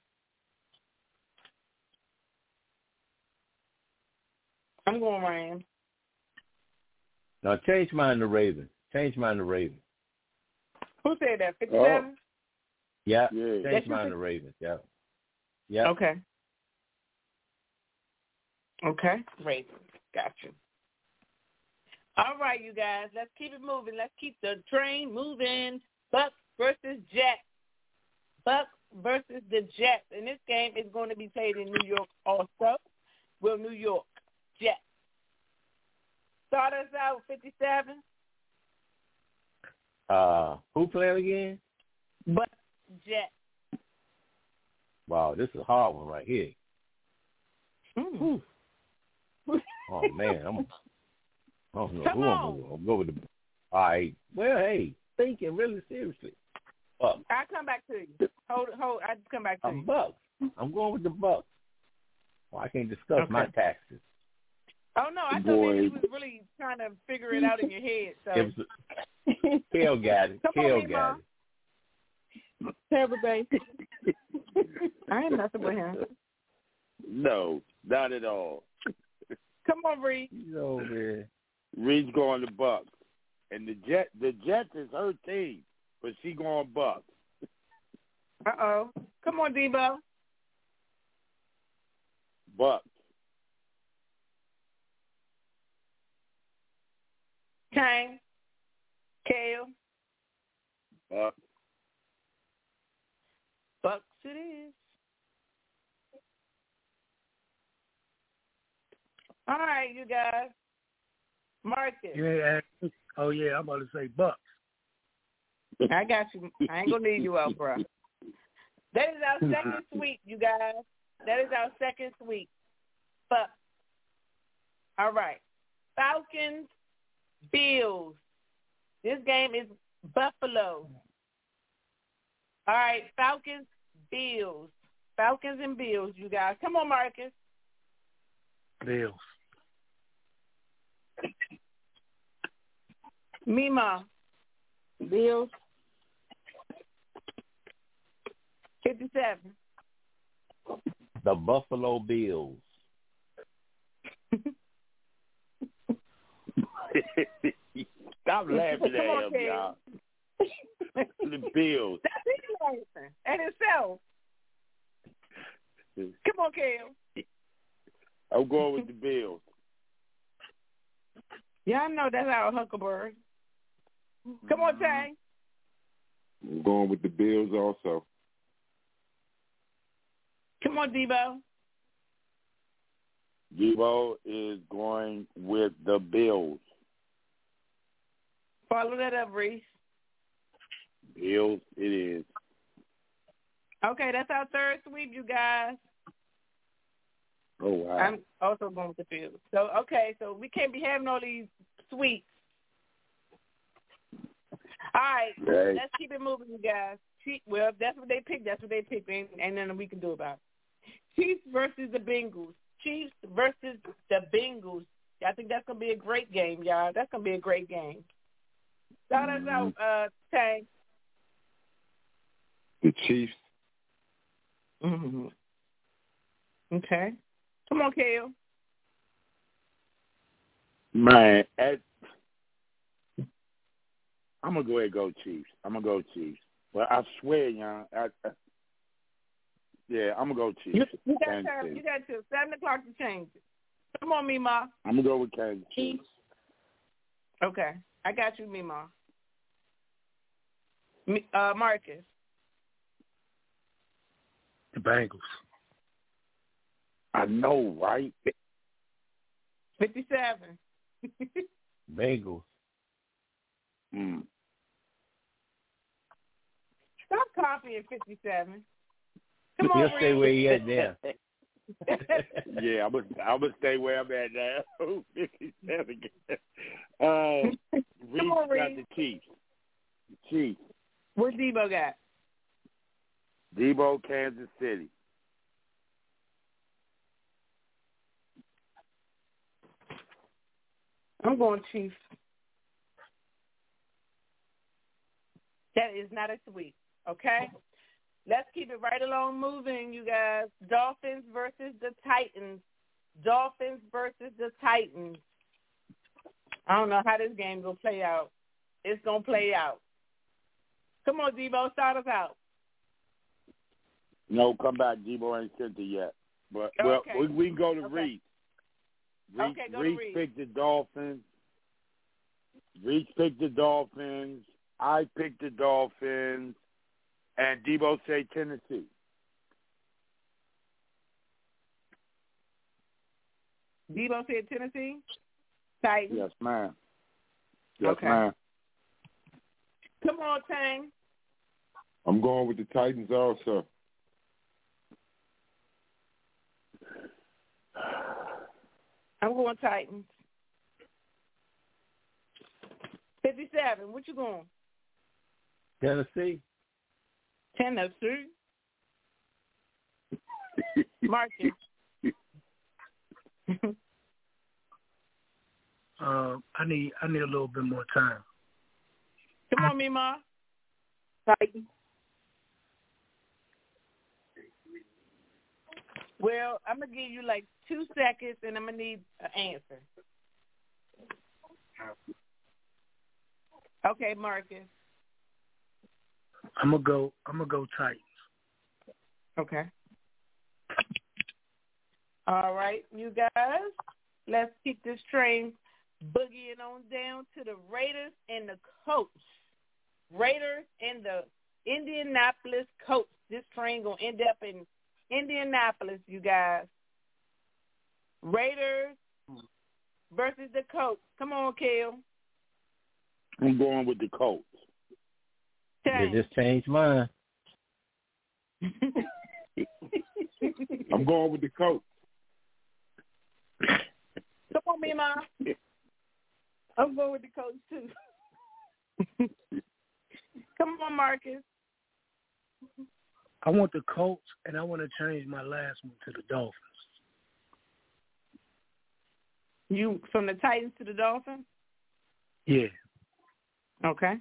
I'm going Rams. Now change mine to Ravens. Change mine to Ravens. Who said that? fifty-seven? Yeah. Yeah. Change That's mine your- to Ravens. Yeah. Yeah. Okay. Okay. Ravens. Gotcha. All right, you guys. Let's keep it moving. Let's keep the train moving. Bucks versus Jets. Bucks versus the Jets. And this game is going to be played in New York also. Well, New York Jets. Start us out, fifty-seven. Uh, who playing again? Bucks Jets. Wow, this is a hard one right here. Mm. Oh man, I'm. I don't know Come who on. I'm going. I'm going with the. All right. Well, hey, thinking really seriously. Bucks. I'll come back to you. Hold, hold. I'll come back to I'm you. Bucks. I'm going with the Bucks. Well, I can't discuss Okay. my taxes. Oh, no, I thought Boy. maybe you was really trying to figure it out in your head. So. It was, Kale got it. Come Kale on, got Mima. it. Terrible baby. I ain't messing with him. No, not at all. Come on, Reed. You know, man. Reed's going to Bucks. And the Jet the Jets is her team, but she going Bucks. Uh-oh. Come on, Debo. Bucks. Tang, Kale. Bucks. Bucks it is. All right, you guys. Marcus. You ain't asked. Oh, yeah, I'm about to say Bucks. I got you. I ain't going to leave you out, bro. That is our second sweep, you guys. That is our second sweep. But, all right. Falcons, Bills. This game is Buffalo. All right, Falcons, Bills. Falcons and Bills, you guys. Come on, Marcus. Bills. Mima. Bills. fifty-seven. The Buffalo Bills. Stop laughing at on, him, Kale. y'all. The Bills. That's his answer. And himself. Come on, Kale. I'm going with the Bills. Yeah, I know that's our Huckleberry. Come on, Tang. I'm going with the Bills also. Come on, Debo. Debo is going with the Bills. Follow that up, Reese. Bills it is. Okay, that's our third sweep, you guys. Oh, wow. I'm also going with the Bills. So, okay, so we can't be having all these sweeps. All right, Right. let's keep it moving, you guys. Chief, well, if that's what they pick, that's what they pick, and, and then we can do about it. Chiefs versus the Bengals. Chiefs versus the Bengals. I think that's going to be a great game, y'all. That's going to be a great game. Shout us out, uh, Tang. The Chiefs. Mm-hmm. Okay. Come on, Kale. Man, at, I'm going to go ahead and go Chiefs. I'm going to go Chiefs. But I swear, y'all, I, I, yeah, I'm going to go Chiefs. You, you got Kansas time. City. You got till seven o'clock to change it. Come on, Mima. I'm going to go with Kansas City. Chiefs. Okay. I got you, Mima. Me, uh, Marcus. The Bengals. I know, right? fifty-seven. Bengals. Mm. Stop copying fifty-seven. Come on, He'll stay where he at now. Yeah, I'm gonna I'm gonna stay where I'm at now. fifty-seven. uh, Reese on, got Reese. the Chiefs. The Chiefs. What Debo got? Debo, Kansas City. I'm going Chiefs. That is not a sweep, okay? Let's keep it right along moving, you guys. Dolphins versus the Titans. Dolphins versus the Titans. I don't know how this game going to play out. It's going to play out. Come on, Debo, start us out. No, come back. Debo ain't sent it yet. But well, Okay. we, we can go to Okay. Reese. Reese, Okay, go to Reese Reese. picked the Dolphins. Reese picked the Dolphins. I picked the Dolphins. And Debo say Tennessee. Debo said Tennessee? Titans. Yes, ma'am. Yes, Okay. ma'am. Come on, Tang. I'm going with the Titans also. I'm going Titans. fifty-seven. What you going? Tennessee. Tennessee. Marcus. Uh, I need I need a little bit more time. Come on, Mima. Titans. Well, I'm going to give you like two seconds, and I'm going to need an answer. Okay, Marcus. I'm gonna go. I'm gonna go Titans. Okay. All right, you guys. Let's keep this train boogieing on down to the Raiders and the Colts. Raiders and the Indianapolis Colts. This train going to end up in Indianapolis, you guys. Raiders versus the Colts. Come on, Kel. I'm going with the Colts. They just changed mine. I'm going with the Colts. Come on, me, Mom. I'm going with the Colts, too. Come on, Marcus. I want the Colts, and I want to change my last one to the Dolphins. You from the Titans to the Dolphins? Yeah. Okay.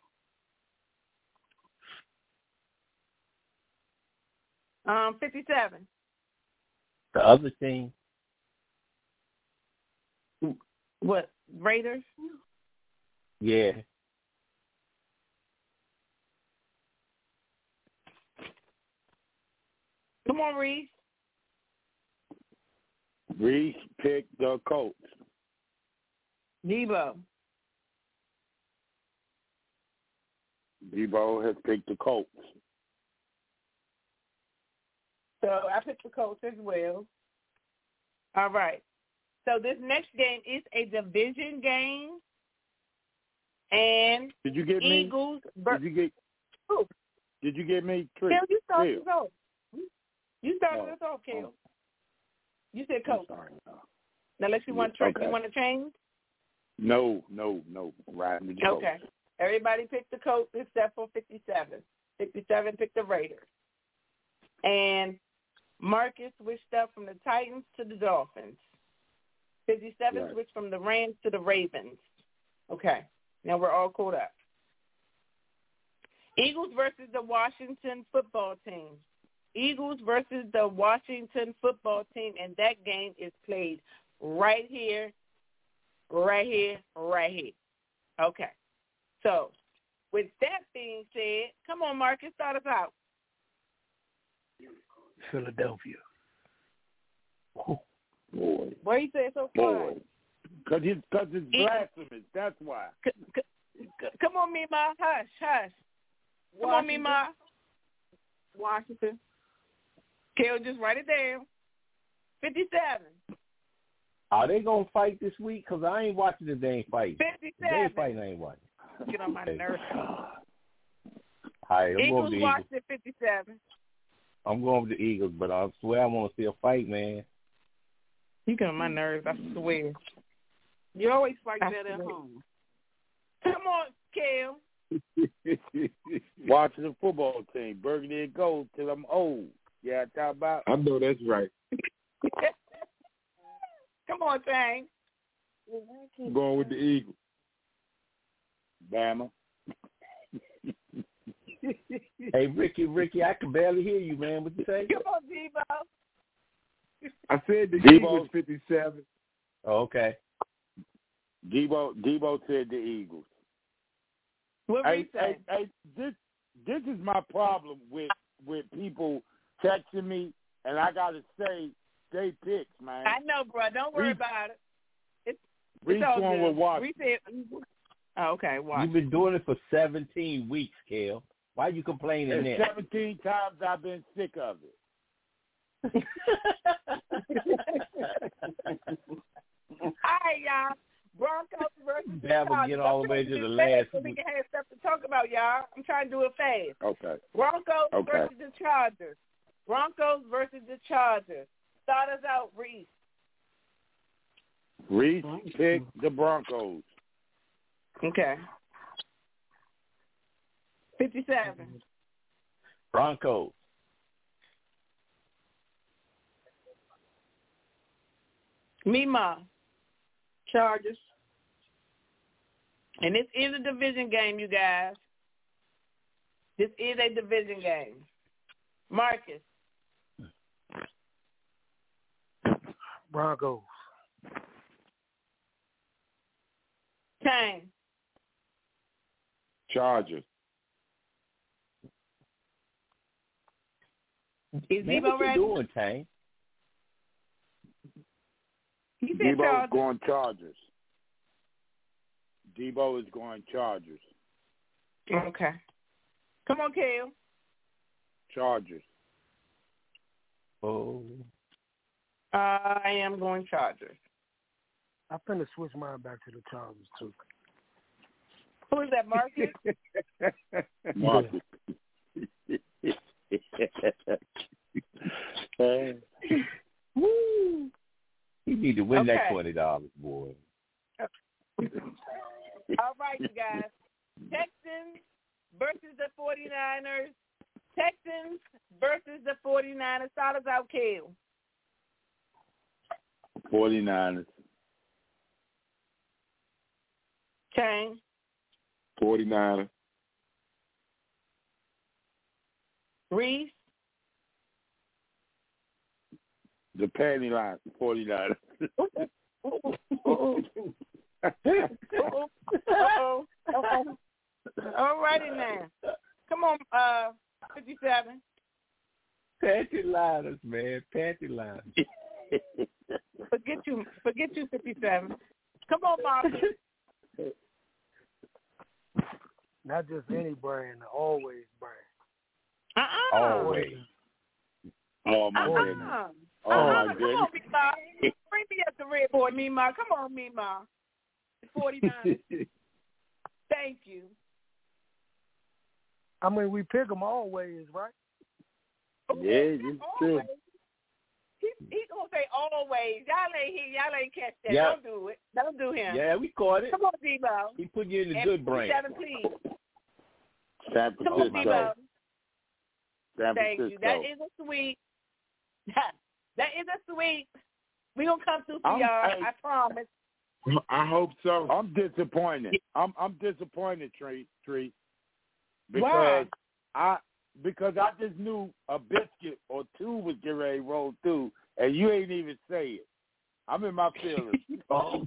Um, fifty-seven. The other team. What, Raiders? Yeah. Come on, Reese. Reese picked the Colts. Debo. Debo has picked the Colts. So I picked the Colts as well. All right. So this next game is a division game. And did you get Eagles me? Ver- did you get? Who? Did you get me? Three. Kel, you started Phil. us off. You started Oh. us off, Kel. Oh. You said Colts. I'm sorry. No. Now, unless you want to Okay. you want to change. No, no, no. Riding with the Colts. Okay. Everybody picked the Colts except for fifty-seven. fifty-seven picked the Raiders. And Marcus switched up from the Titans to the Dolphins. fifty-seven Right. switched from the Rams to the Ravens. Okay. Now we're all caught up. Eagles versus the Washington football team. Eagles versus the Washington football team, and that game is played right here, right here, right here. Okay. So, with that being said, come on, Marcus, start us out. Philadelphia. Boy. Why you say so Boy. quiet? Because it's, cause it's blasphemous. That's why. C- c- c- come on, Mima. Hush, hush. Come on, Mima. Washington. Kel, just write it down. fifty-seven. Are they going to fight this week? Because I ain't watching the dang fight. If they ain't fifty-seven. fighting, I ain't watching. Get on my nerves. All right, I'm going Eagles with the Eagles. watched at fifty-seven. I'm going with the Eagles, but I swear I want to see a fight, man. You get on my nerves, I swear. You always fight I better at swear. home. Come on, Kel. Watching the football team. Burgundy and gold till I'm old. Yeah, I talk about. I know that's right. Come on, Tang. I'm going with the Eagles. Bama. Hey, Ricky, Ricky, I can barely hear you, man. What you say? Come on, Debo. I said the Debo. Eagles fifty-seven. Oh, okay. Debo Debo said the Eagles. What Hey, we hey, say? hey, this this is my problem with with people texting me, and I gotta say they picks, man. I know, bro. Don't worry Reese- about it. It's, Reese it's all one good. with Washington. Reese said, oh, okay, watch. You've been doing it for seventeen weeks, Kel. Why you complaining And now? seventeen times I've been sick of it. All right, y'all. Broncos versus the Never Chargers. get all I'm the way trying to the do last fast so we can have stuff to talk about, y'all. I'm trying to do it fast. Okay. Broncos Okay. versus the Chargers. Broncos versus the Chargers. Start us out, Reese. Reese picked the Broncos. Okay. fifty-seven. Broncos. Mima. Chargers. And this is a division game, you guys. This is a division game. Marcus. Broncos. Tang. Chargers. Is Man, Debo what you ready? doing, Tang? He said Debo's Chargers. going Chargers. Debo is going Chargers. Okay. Come on, Kale. Chargers. Oh. Uh, I am going Chargers. I'm finna switch mine back to the Chargers, too. Who is that, Marcus? Marcus. Woo! You need to win Okay. that twenty dollars, boy. All right, you guys. Texans versus the forty-niners. Texans versus the forty-niners. Start us out, Kale. forty-niners. Chang. forty-niners. Reese. The panty line, forty-niners. Uh-oh. Uh-oh. Uh-oh. All righty now. Come on, uh, fifty-seven. Panty liners, man. Panty liners. Forget you. Forget you, fifty-seven. Come on, Marcus. Not just any brand, the Always brand. Uh-uh. Always. Oh, my Uh-uh. goodness. Uh-uh. Oh, my Come goodness. on, Mima. Bring me up the red board, Mima. Come on, Mima. forty-nine. Thank you. I mean, we pick them always, right? Yeah, it's true. Always. He, he's going to say always. Y'all ain't here. Y'all ain't catch that. Yeah. Don't do it. Don't do him. Yeah, we caught it. Come on, Debo. He put you in the And good brain. fifty-seven, please. San Come on, Francisco. Debo. San Thank Francisco. you. That is a sweep. That is a sweep. We're going to come through for I'm- y'all. hey. I promise. I hope so. I'm disappointed. I'm I'm disappointed, Treat Treat. Because Why? I because I just knew a biscuit or two was getting ready to roll through, and you ain't even say it. I'm in my feelings. Oh.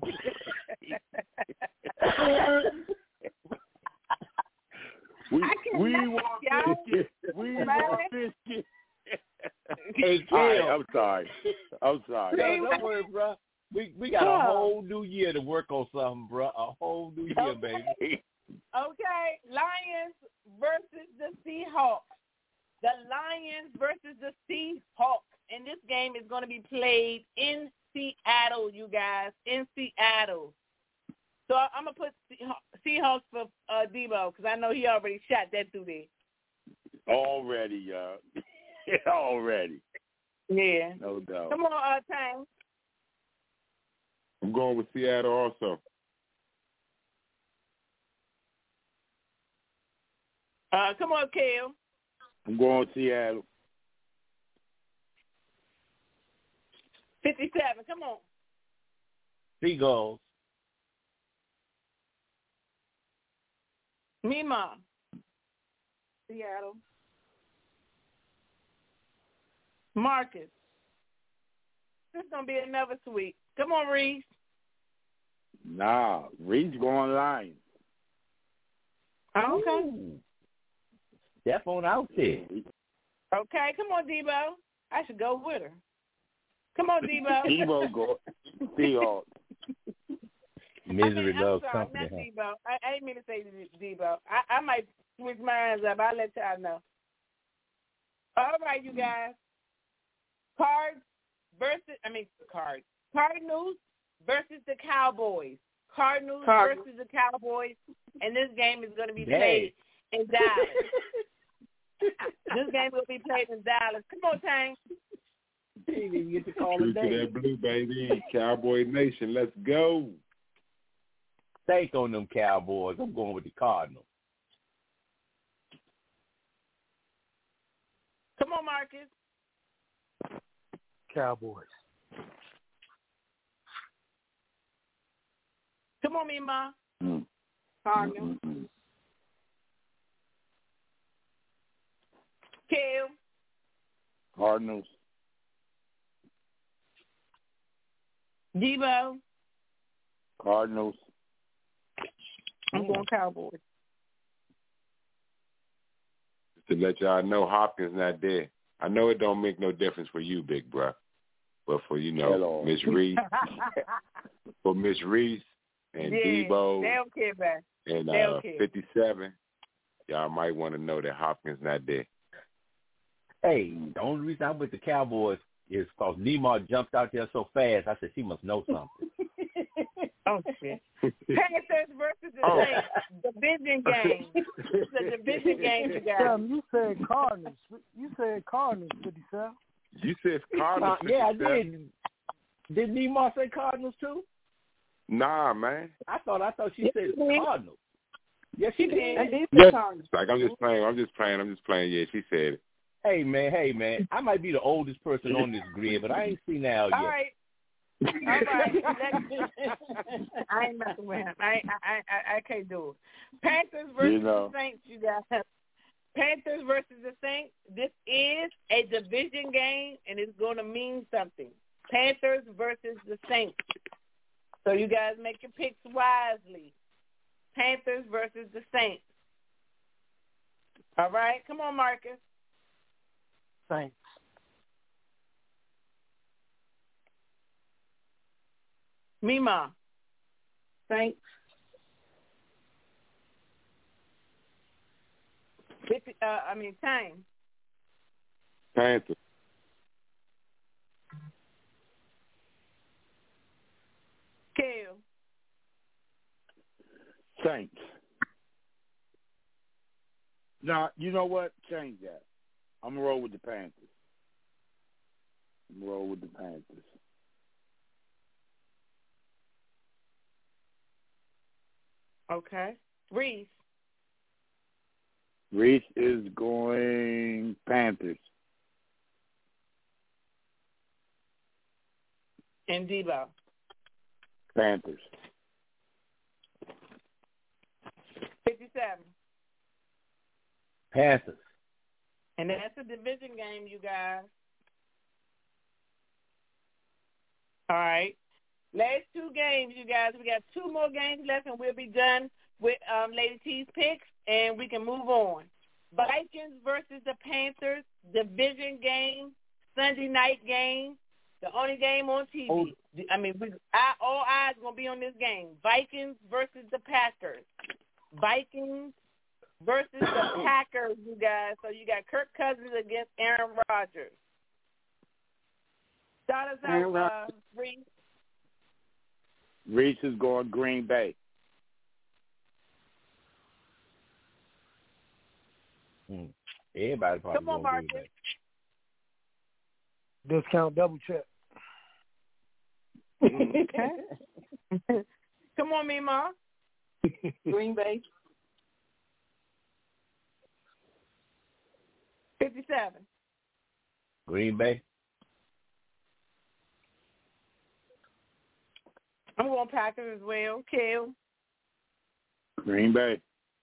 we I can we laugh, want y'all. biscuit. We Right? want biscuit. Hey, All right, Kale. I'm sorry. I'm sorry. No, don't worry, bro. We we got a whole new year to work on something, bro. A whole new year, baby. Okay, Lions versus the Seahawks. The Lions versus the Seahawks. And this game is going to be played in Seattle, you guys, in Seattle. So I- I'm going to put Seah- Seahawks for uh, Debo because I know he already shot that through there. Already, uh, already. Yeah. No doubt. Come on, uh, Tang. I'm going with Seattle also. Uh, come on, Kale. I'm going with Seattle. fifty-seven, come on. Seagulls. Mima. Seattle. Marcus. This is going to be another sweep. Come on, Reese. Nah, Reed's going Lions. Okay. Ooh. Step on out there. Okay, come on, Debo. I should go with her. Come on, Debo. Debo go Seahawks. Misery I mean, loves I'm sorry, company. not Debo. I, I didn't mean to say Debo. I, I might switch mine up. I'll let y'all know. All right, you guys. Cards versus, I mean, cards. Cardinals versus the Cowboys. Cardinals Cardinals. versus the Cowboys. And this game is going to be Dang. played in Dallas. This game will be played in Dallas. Come on, Tank. He didn't even get to call True a to day. that blue, baby. Cowboy Nation, let's go. Think on them Cowboys. I'm going with the Cardinals. Come on, Marcus. Cowboys. Come on, Mima. Mm. Cardinals. Mm-mm. Kale. Cardinals. Debo. Cardinals. I'm going Cowboys. To let y'all know, Hopkins not there. I know it don't make no difference for you, big bro, but for you know Hello. Miss Reese, for Miss Reese and yeah, Debo they don't care about it. and They uh, don't care. fifty-seven, y'all might want to know that Hopkins not there. Hey, the only reason I'm with the Cowboys is because Neymar jumped out there so fast. I said she must know something. Oh shit! Panthers versus the Oh. Saints division game. It's a division game, you guys. Sam, you said Cardinals. You said Cardinals, fifty-seven. You said Cardinals. Uh, yeah, I fifty-seven. did. Did Neymar say Cardinals too? Nah, man. I thought I thought she said Cardinals. Yes, she did. And these Yes. are Like I'm just playing. I'm just playing. I'm just playing. Yeah, she said it. Hey man, hey man, I might be the oldest person on this grid, but I ain't seen that yet. All right. All right. Let's, I ain't messing with him. I, I I I can't do it. Panthers versus You know. the Saints, you guys. Panthers versus the Saints. This is a division game, and it's going to mean something. Panthers versus the Saints. So you guys make your picks wisely. Panthers versus the Saints. All right, come on, Marcus. Saints. Mima. Saints. Fifty, uh, I mean, time. Panthers. Kale. Saints. Now, you know what? Change that. I'm going to roll with the Panthers. I'm going to roll with the Panthers. Okay. Reese. Reese is going Panthers. And Debo. Panthers. fifty-seven. Panthers. And that's a division game, you guys. All right. Last two games, you guys. We got two more games left, and we'll be done with um, Lady T's picks, and we can move on. Vikings versus the Panthers, division game, Sunday night game, the only game on T V. Oh. I mean, we, I, all eyes going to be on this game. Vikings versus the Packers. Vikings versus the Packers, you guys. So you got Kirk Cousins against Aaron Rodgers. Start us out, uh, Reese. Reese is going Green Bay. Hmm. Everybody probably Come on, going Green Marcus. Bay. Discount double check. Okay. Come on, Mima. Green Bay. fifty-seven. Green Bay. I'm going Packers as well. Kill. Green Bay.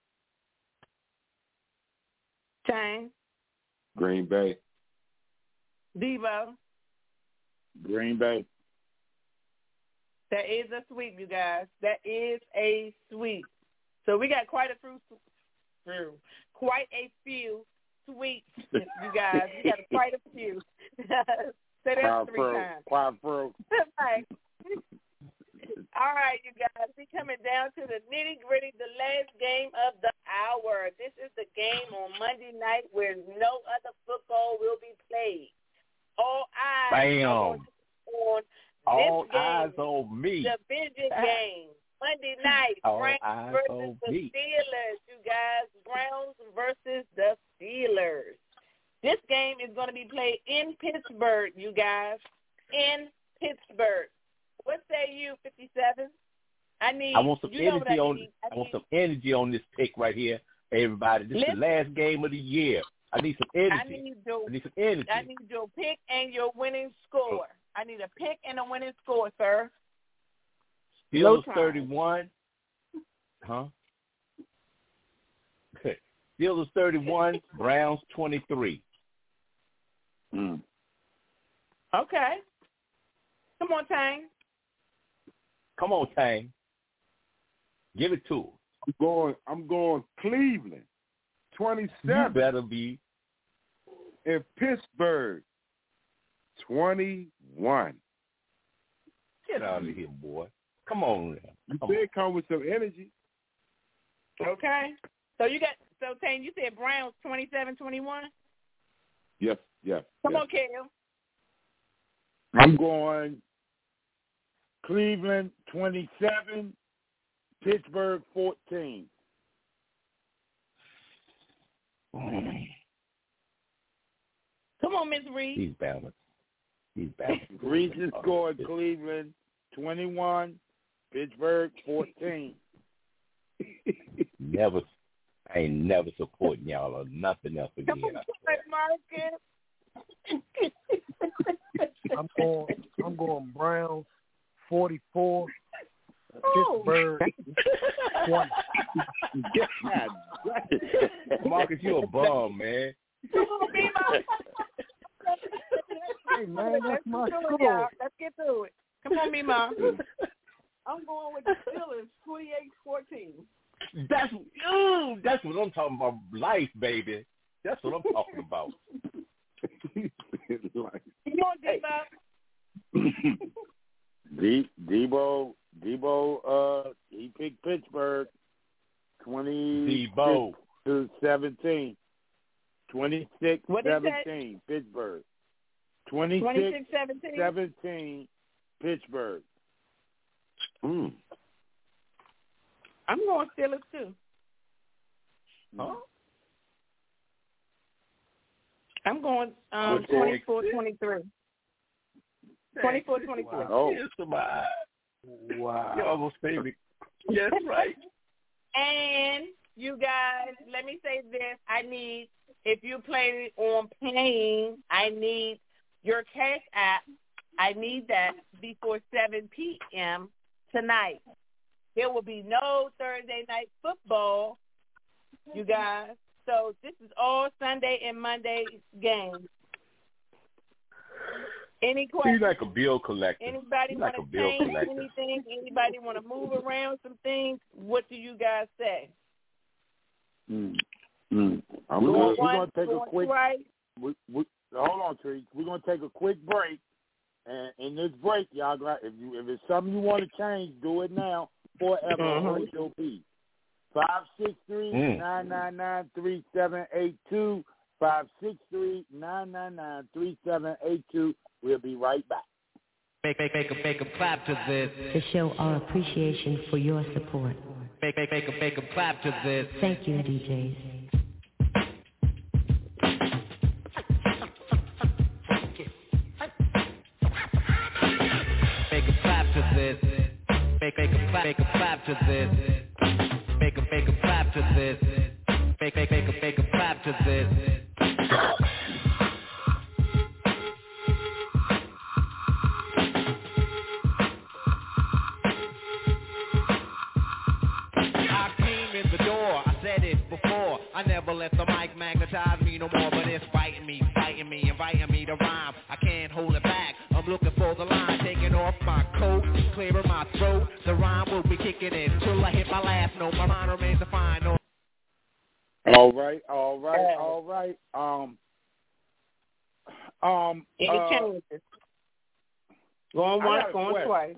Chang. Green Bay. Debo. Green Bay. That is a sweep, you guys. That is a sweep. So we got quite a few, few quite a few sweeps, you guys. We got quite a few. Say that three pro, times. Quad pro. Right. All right, you guys. We're coming down to the nitty-gritty, the last game of the hour. This is the game on Monday night where no other football will be played. All eyes Bam. are on All this game, eyes on me. division game. Monday night, All Browns eyes versus on the me. Steelers, you guys. Browns versus the Steelers. This game is going to be played in Pittsburgh, you guys. In Pittsburgh. What say you, fifty-seven? I need. I want some you know energy I on. need. I, I want need, some energy on this pick right here, everybody. This Listen. is the last game of the year. I need some energy. I need your. I need some energy. I need your pick and your winning score. I need a pick and a winning score, sir. Steelers No thirty-one. Huh? Steelers thirty-one. Browns twenty-three. Mm. Okay. Come on, Tang. Come on, Tang. Give it to him. I'm going. I'm going Cleveland. twenty-seven. You better be. In Pittsburgh. twenty-one. Get out of here, boy. Come on. You Come said come with some energy. Okay. So you got so Tane, you said Browns twenty-seven twenty-one? Yes, yes. Come yes. on, Kale. I'm going Cleveland twenty-seven, Pittsburgh fourteen. Come on, Miss Reed. He's balanced. He's balanced. Reed just scored Cleveland twenty-one, Pittsburgh fourteen. Never, I ain't never supporting y'all or nothing else again. Come on, Marcus. I'm going. I'm going Browns forty-four, Oh. Pittsburgh twenty. Marcus, you a bum, man. Come on, Bebo. Hey man, that's my Let's score. do it, y'all. Let's get to it. Come on, Mima. I'm going with the Steelers, twenty-eight fourteen. That's ooh, that's what I'm talking about. Life, baby. That's what I'm talking about. Come on, Debo. D- Debo, Debo, uh, he picked Pittsburgh twenty Debo. to seventeen. twenty-six What is that? seventeen, Pittsburgh. twenty-six twenty-six seventeen. seventeen, Pittsburgh. Mm. I'm going Steelers too. Huh? I'm going um, What's that? twenty-four twenty-three. twenty-four twenty-three. Oh. Yes, my. Wow. You almost made me. Yes, right. And you guys, let me say this. I need, if you play on Payne, I need your Cash App. I need that before seven p.m. tonight. There will be no Thursday night football, you guys. So this is all Sunday and Monday games. Any questions? He's like a bill collector. Anybody He's want like a to bill change collector. anything? Anybody want to move around some things? What do you guys say? Mm. Mm. I'm We're good. going to take a Going quick right. we, we, hold on, Tree. We're going to take a quick break. And in this break, y'all got, if you if it's something you want to change, do it now. Forever Mhm. hold your peace. Five six three nine nine nine three seven eight two. Five six three nine nine nine three seven eight two. We'll be right back. Make, make, make, a, make a clap to this. To show our appreciation for your support. Make, make, make, a, make a clap to this. Thank you, D Js. Make a clap to this. Make, make a clap, make a clap to this. Make a, make a clap to this. Make, make, make a, make a clap to this. I came in the door, I said it before. I never let the mic magnetize me no more, but it's fighting me, fighting me, inviting me to rhyme. I can't hold it back. I'm looking for the line, taking off my coat, clearing my throat. The rhyme will be kicking in till I hit my last note. My mind remains defined. No. All right, all right, all right. Um, um, Any uh, changes? Going I once, got a going question. twice.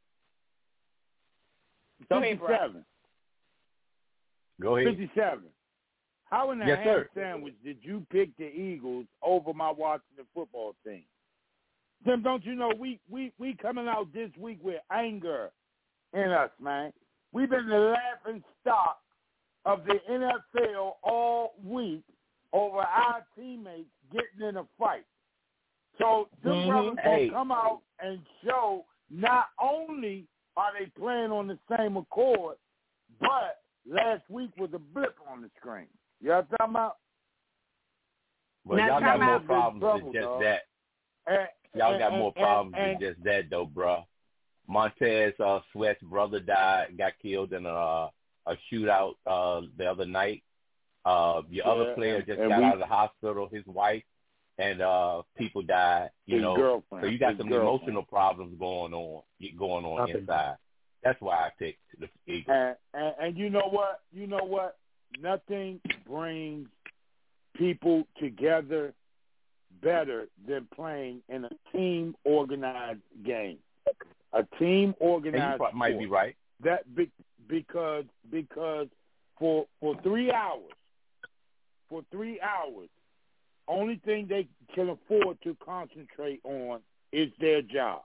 Go ahead, Brian. fifty-seven. Go ahead. fifty-seven. How in the Yes, ham sir. sandwich did you pick the Eagles over my Washington football team? Tim, don't you know we, we, we coming out this week with anger in us, man. We've been the laughing stock of the N F L all week over our teammates getting in a fight. So them Mhm. brothers Hey. will come out and show not only are they playing on the same accord, but last week was a blip on the screen. You know what I'm talking about? But Now, y'all got time more out. problems Trouble, than just dog. that. And, Y'all and- got more and- problems and- than just that, though, bruh. Montez uh, Sweat's brother died, got killed in a a shootout uh, the other night. Uh, your Yeah, other player and- just and got we- out of the hospital. His wife and uh, people died. You His know, girlfriend. so you got His some girlfriend. emotional problems going on, going on Nothing. inside. That's why I picked the Eagles. And, and and you know what? You know what? Nothing brings people together better than playing in a team organized game. A team organized sport might be right. That be, because because for for three hours, for three hours, only thing they can afford to concentrate on is their job.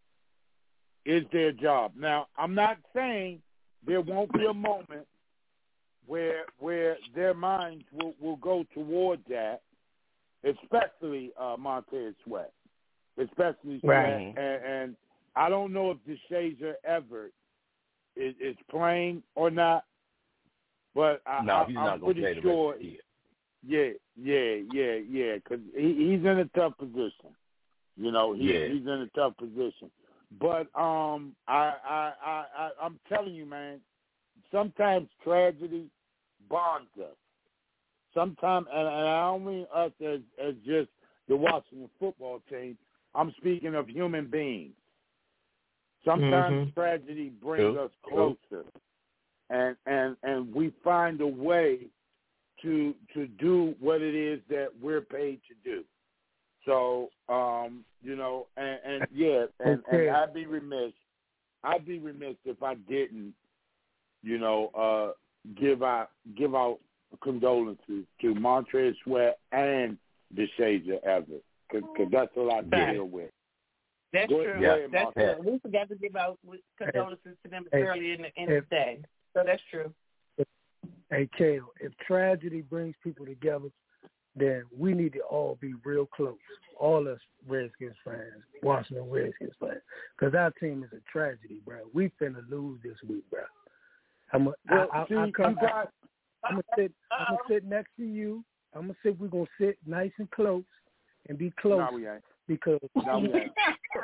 Is their job. Now, I'm not saying there won't be a moment where where their minds will, will go toward that, especially uh, Montez Sweat. Especially Sweat. Right. And, and I don't know if DeShazier Everett is, is playing or not, but I, no, I, he's I'm not gonna pretty play sure. The rest of yeah, yeah, yeah, yeah, because he, he's in a tough position. You know, he, yeah. he's in a tough position. But um, I, I, I, I, I'm telling you, man, sometimes tragedy bonds us. Sometimes, and, and I don't mean us as, as just the Washington football team. I'm speaking of human beings. Sometimes mm-hmm. tragedy brings True. us closer, and and and we find a way to to do what it is that we're paid to do. So, um, you know, and, and yeah, and, okay. and I'd be remiss, I'd be remiss if I didn't, you know, uh, give out give out condolences to Montez Sweat and DeShazier Everett, because that's what I deal with. That's Go, true. go ahead, that's Montez. true. We forgot to give out condolences to them hey, early in the, in hey, the day. So that's true. Hey, Kale, if tragedy brings people together, then we need to all be real close. All us Redskins fans, Washington Redskins fans, because our team is a tragedy, bro. We finna lose this week, bro. I'm a, well, I, see, I, I come, you got, I'm gonna sit. I'm gonna sit next to you. I'm gonna sit. We're gonna sit nice and close, and be close. No, we ain't. Because no, we ain't.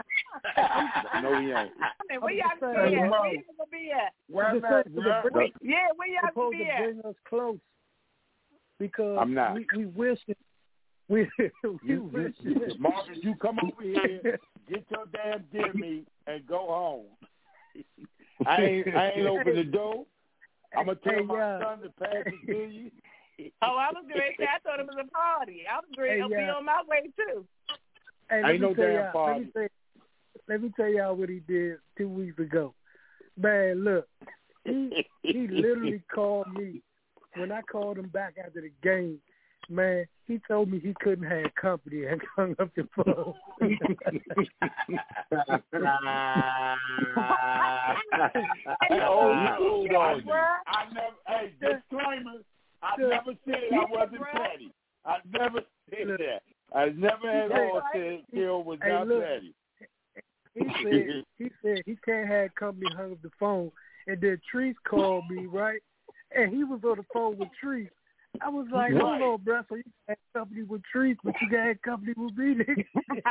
no, we ain't. Where y'all gonna be at? Where y'all gonna be at? Where am I? Where? Yeah, where y'all gonna be supposed to bring us close. Because I'm not. We, we wish it. We, we you, wish you, it. Marcus, you come over here, get your damn deer meat, and go home. I ain't, I ain't open the door. I'm gonna tell hey, my yeah. son to pass it to you. Oh, I was great. I thought it was a party. I was great. Hey, I'll yeah. be on my way too. Hey, ain't no damn y'all, party. Let me, say, let me tell y'all what he did two weeks ago. Man, look, he he literally called me when I called him back after the game. Man, he told me he couldn't have company and hung up the phone. oh, you on you. I never, hey, disclaimer, I never said I wasn't petty. I never said that. I never had all said Kill was hey, not look, petty. He said he said he can't have company hung up the phone, and then Treese called me, right? And he was on the phone with Treese. I was like, right. hold on, bro. So you had company with Treese, but you got have company with me, nigga.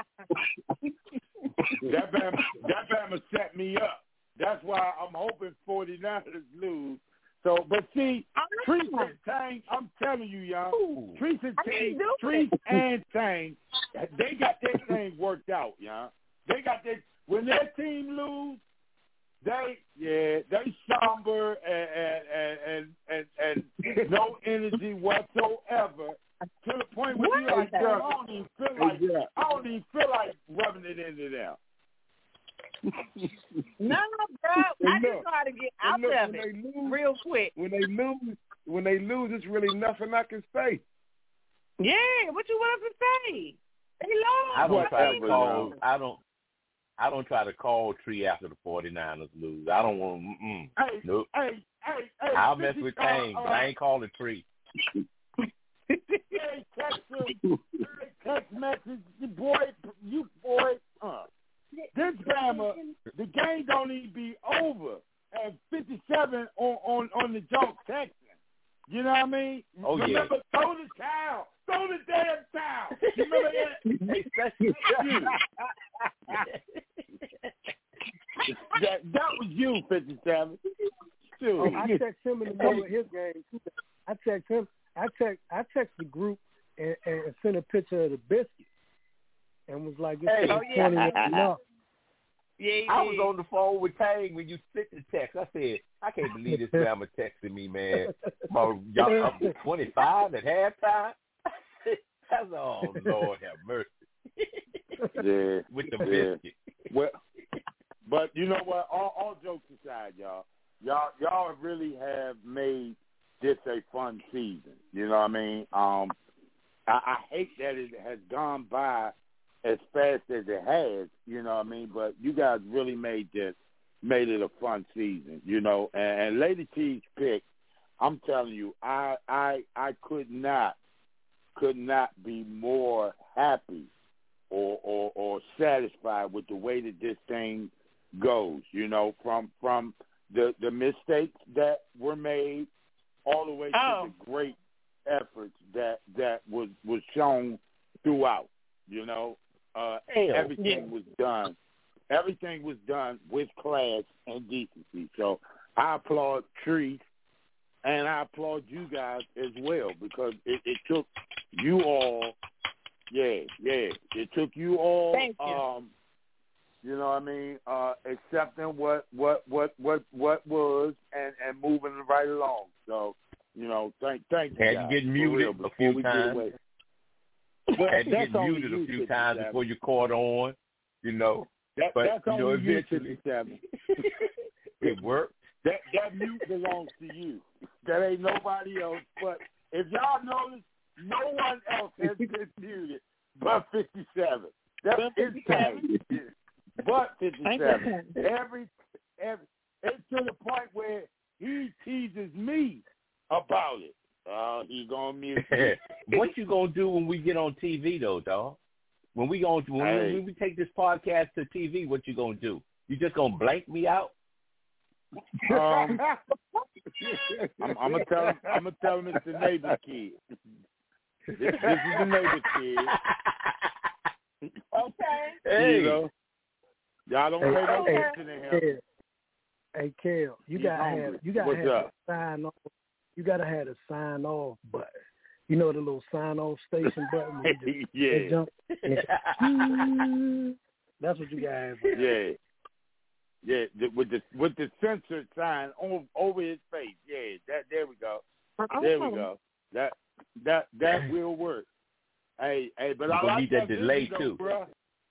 that Bama, that Bama set me up. That's why I'm hoping forty-niners lose. So, but see, Treese and Tang, I'm telling you, y'all, Treese and Tang, Treese and Tang, they got their thing worked out, y'all. They got their, when their team lose, they, yeah, they somber and and and and, and, and no energy whatsoever. To the point where you like, I don't even feel like, I don't even feel like rubbing it into them. No, bro. I look, just know how to get out look, of when it they lose, real quick. When they lose, when they lose, it's really nothing I can say. Yeah, what you want us to say? They lost. I don't try to Whatever, call. yo. I don't. I don't try to call Tree after the forty-niners lose. I don't want. Mm-mm. Hey, nope. hey, hey, hey. I'll mess fifty, with Tang, uh, but I ain't calling Tree. Hey, text him. Text message, you boy, you boy. Uh, this Bama, the game don't even be over at fifty-seven on on on the jump texting. You know what I mean? Oh, yeah. Remember, throw the towel. Throw the damn towel. You remember that? Hey, that's you. that that was you, fifty-seven. Dude. Oh, I text him in the middle of his game too. I text him. I text. I text the group and, and sent a picture of the biscuit and was like, "This Hey. is Oh, yeah. twenty enough." Yeah, I was on the phone with Tang when you sent the text. I said, I can't believe this Bama texting me, man. About y'all up to twenty-five at halftime. That's oh Lord have mercy. Yeah. With the yeah. biscuit. Well, but you know what? All, all jokes aside, y'all, y'all, y'all really have made this a fun season. You know what I mean? Um, I, I hate that it has gone by as fast as it has. You know what I mean? But you guys really made this, made it a fun season. You know, and, and Lady T's pick. I'm telling you, I, I, I could not, could not be more happy or, or, or satisfied with the way that this thing goes. You know, from from the the mistakes that were made all the way oh. to the great efforts that that was was shown throughout. You know, uh, everything yeah. was done. Everything was done with class and decency. So I applaud Tree. And I applaud you guys as well because it, it took you all, yeah, yeah, it took you all, Thank you. um, you know what I mean, uh, accepting what, what, what, what, what was and, and moving it right along. So, you know, thank, thank you Had guys. you get muted real, a few times. Well, Had you that's get only muted you, a few fifty-seven. times before you caught on, you know. That, but, that's you know, only you, eventually fifty-seven. it worked. That that mute belongs to you. That ain't nobody else. But if y'all notice, no one else has been muted but fifty-seven. That's insane. But fifty-seven. Every, every, it's to the point where he teases me about it. Oh, uh, he gonna mute me. What you gonna do when we get on T V though, dog? When we going when, hey. when we take this podcast to T V, what you gonna do? You just gonna blank me out? Um, I'm, I'm gonna tell him. I'm gonna tell him it's the neighbor kid. This, this is the neighbor kid. Okay. Hey. You know, y'all don't hey, pay no hey, attention to him. Hey, hey Kel, you He's gotta hungry. have you gotta What's have up? a sign off. You gotta have a sign off button. You know the little sign off station button. Where you just, yeah. just jump. Yeah. That's what you gotta have. Yeah. Yeah, the, with the with the censored sign over, over his face. Yeah, that there we go. There we go. That that that will work. Hey, hey, but you I like need that, that delay vision, too, though, bruh.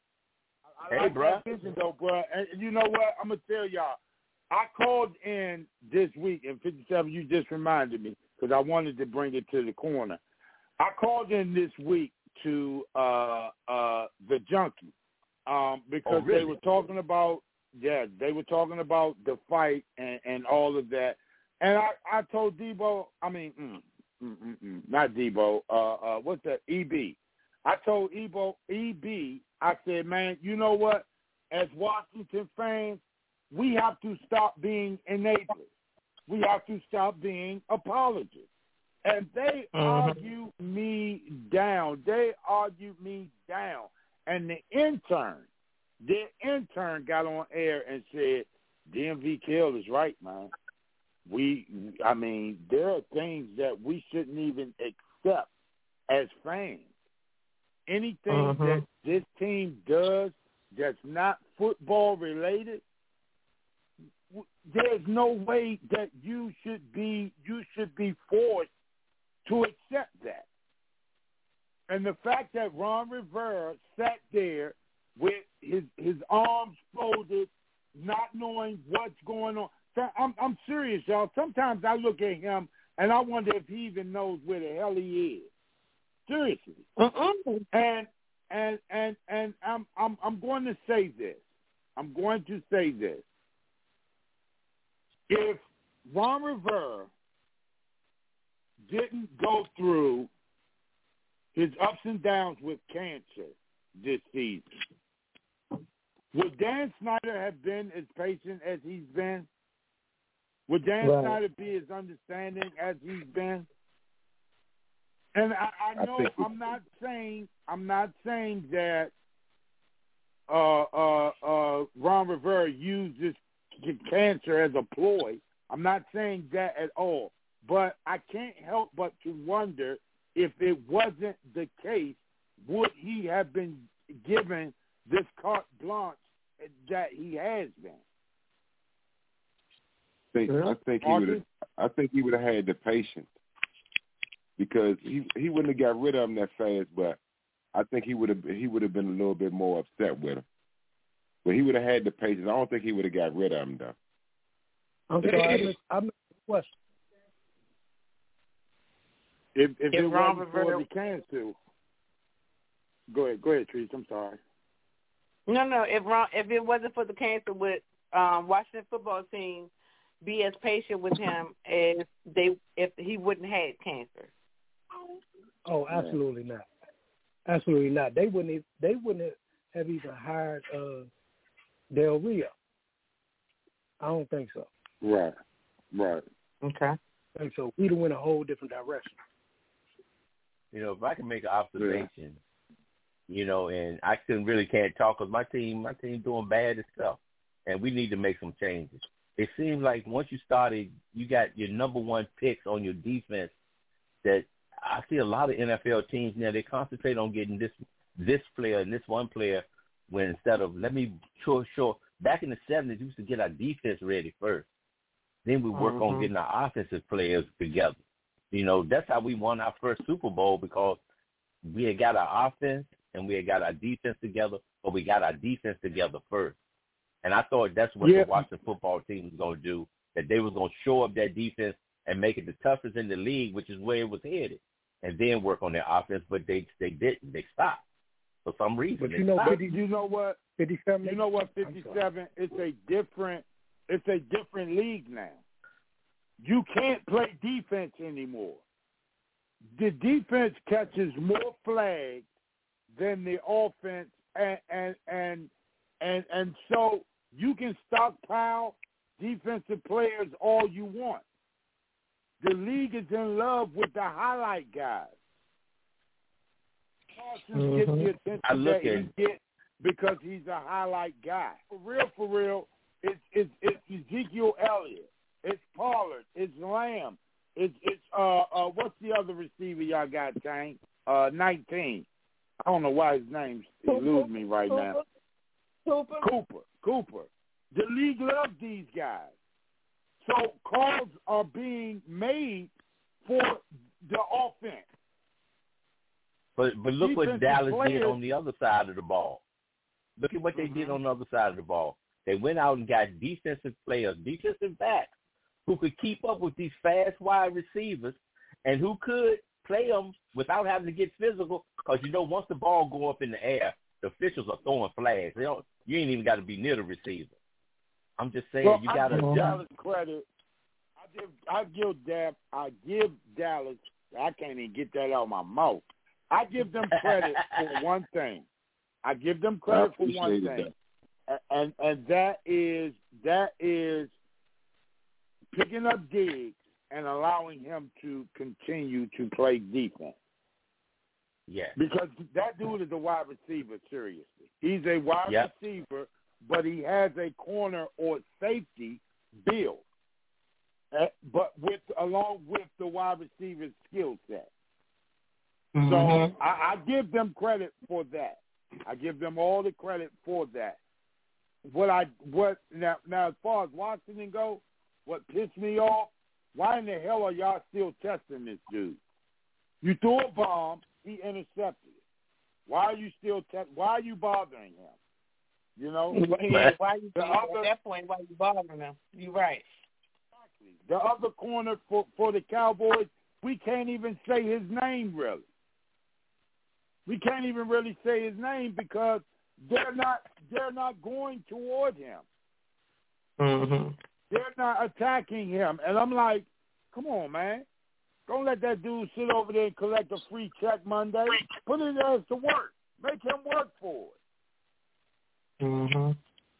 I hey, like bruh. that vision, though, bruh. And you know what? I'm gonna tell y'all. I called in this week, and fifty-seven. You just reminded me because I wanted to bring it to the corner. I called in this week to uh, uh, the Junkie um, because oh, really? they were talking about. Yeah, they were talking about the fight and, and all of that. And I, I told Debo, I mean, mm, mm, mm, mm, not Debo, uh, uh, what's that, E B. I told Ebo, E B, I said, man, you know what? As Washington fans, we have to stop being enablers. We have to stop being apologists. And they mm-hmm. argue me down. They argue me down. And the intern, The intern got on air and said, D M V Kill is right, man. We, I mean, there are things that we shouldn't even accept as fans. Anything uh-huh. that this team does that's not football related, there's no way that you should be you should be forced to accept that. And the fact that Ron Rivera sat there with his his arms folded, not knowing what's going on. I'm I'm serious, y'all. Sometimes I look at him and I wonder if he even knows where the hell he is. Seriously. Uh-uh. And and and and I'm I'm I'm going to say this. I'm going to say this. If Ron Rivera didn't go through his ups and downs with cancer this season, would Dan Snyder have been as patient as he's been? Would Dan right. Snyder be as understanding as he's been? And I, I know I I'm not saying I'm not saying that uh, uh, uh, Ron Rivera used this cancer as a ploy. I'm not saying that at all. But I can't help but to wonder if it wasn't the case, would he have been given this carte blanche that he has been? I think, I think he would. I think he would have had the patience because he he wouldn't have got rid of him that fast. But I think he would have he would have been a little bit more upset with him. But he would have had the patience. I don't think he would have got rid of him, though. I'm sorry, I missed, I missed the question. If, if, If it Ron wasn't for Rivera- the cancel, go ahead, go ahead, Trees. I'm sorry. No, no. If Ron, if it wasn't for the cancer, would um, Washington football team be as patient with him as they if he wouldn't have had cancer? Oh, absolutely not. Absolutely not. They wouldn't. Even, they wouldn't have even hired uh, Del Rio. I don't think so. Right. Right. Okay. I think so. We'd have went a whole different direction. You know, if I can make an observation, yeah. you know, and I can really can't talk because my team, my team doing bad and stuff, and we need to make some changes. It seems like once you started, you got your number one picks on your defense. That I see a lot of N F L teams now. They concentrate on getting this this player and this one player, when instead of let me sure sure. Back in the seventies, we used to get our defense ready first. Then we work mm-hmm. on getting our offensive players together. You know, that's how we won our first Super Bowl, because we had got our offense and we had got our defense together, but we got our defense together first. And I thought that's what yeah. the Washington football team was going to do, that they was going to show up that defense and make it the toughest in the league, which is where it was headed, and then work on their offense, but they they didn't. They stopped for some reason. But they you know, stopped. fifty, you know what? fifty-seven You know what? fifty-seven It's a different. It's a different league now. You can't play defense anymore. The defense catches more flags than the offense, and and and and, and so you can stockpile defensive players all you want. The league is in love with the highlight guys. Parsons mm-hmm. gets the attention I look that at he gets because he's a highlight guy. For real, for real, it's it's, it's Ezekiel Elliott, it's Pollard, it's Lamb, it's it's uh uh what's the other receiver y'all got, Tank? Uh, nineteen. I don't know why his name's eludes me right Cooper. now. Cooper. Cooper. Cooper. The league loves these guys. So calls are being made for the offense. But but look Defensive what Dallas players, did on the other side of the ball. Look at what they mm-hmm. did on the other side of the ball. They went out and got defensive players, defensive backs, who could keep up with these fast wide receivers and who could play them without having to get physical, because, you know, once the ball go up in the air, the officials are throwing flags. They don't, you ain't even got to be near the receiver. I'm just saying, well, you got to. I give Dallas credit. I give, I give Dab, I give Dallas. I can't even get that out of my mouth. I give them credit for one thing. I give them credit for one thing, and, and and that is that is picking up Diggs and allowing him to continue to play defense. Yes. Because that dude is a wide receiver, seriously. He's a wide yep. receiver, but he has a corner or safety build, uh, but with along with the wide receiver skill set. Mm-hmm. So I, I give them credit for that. I give them all the credit for that. What I what now now as far as Washington go, what pissed me off, why in the hell are y'all still testing this dude? You threw a bomb, he intercepted it. Why are you still te- why are you bothering him? You know? Yeah, why you the other, at that point, why you bothering him? You're right. Exactly. The other corner for, for the Cowboys, we can't even say his name really. We can't even really say his name because they're not they're not going toward him. Mm-hmm. They're not attacking him. And I'm like, come on, man. Don't let that dude sit over there and collect a free check Monday. Put his ass to work. Make him work for it. Mm-hmm.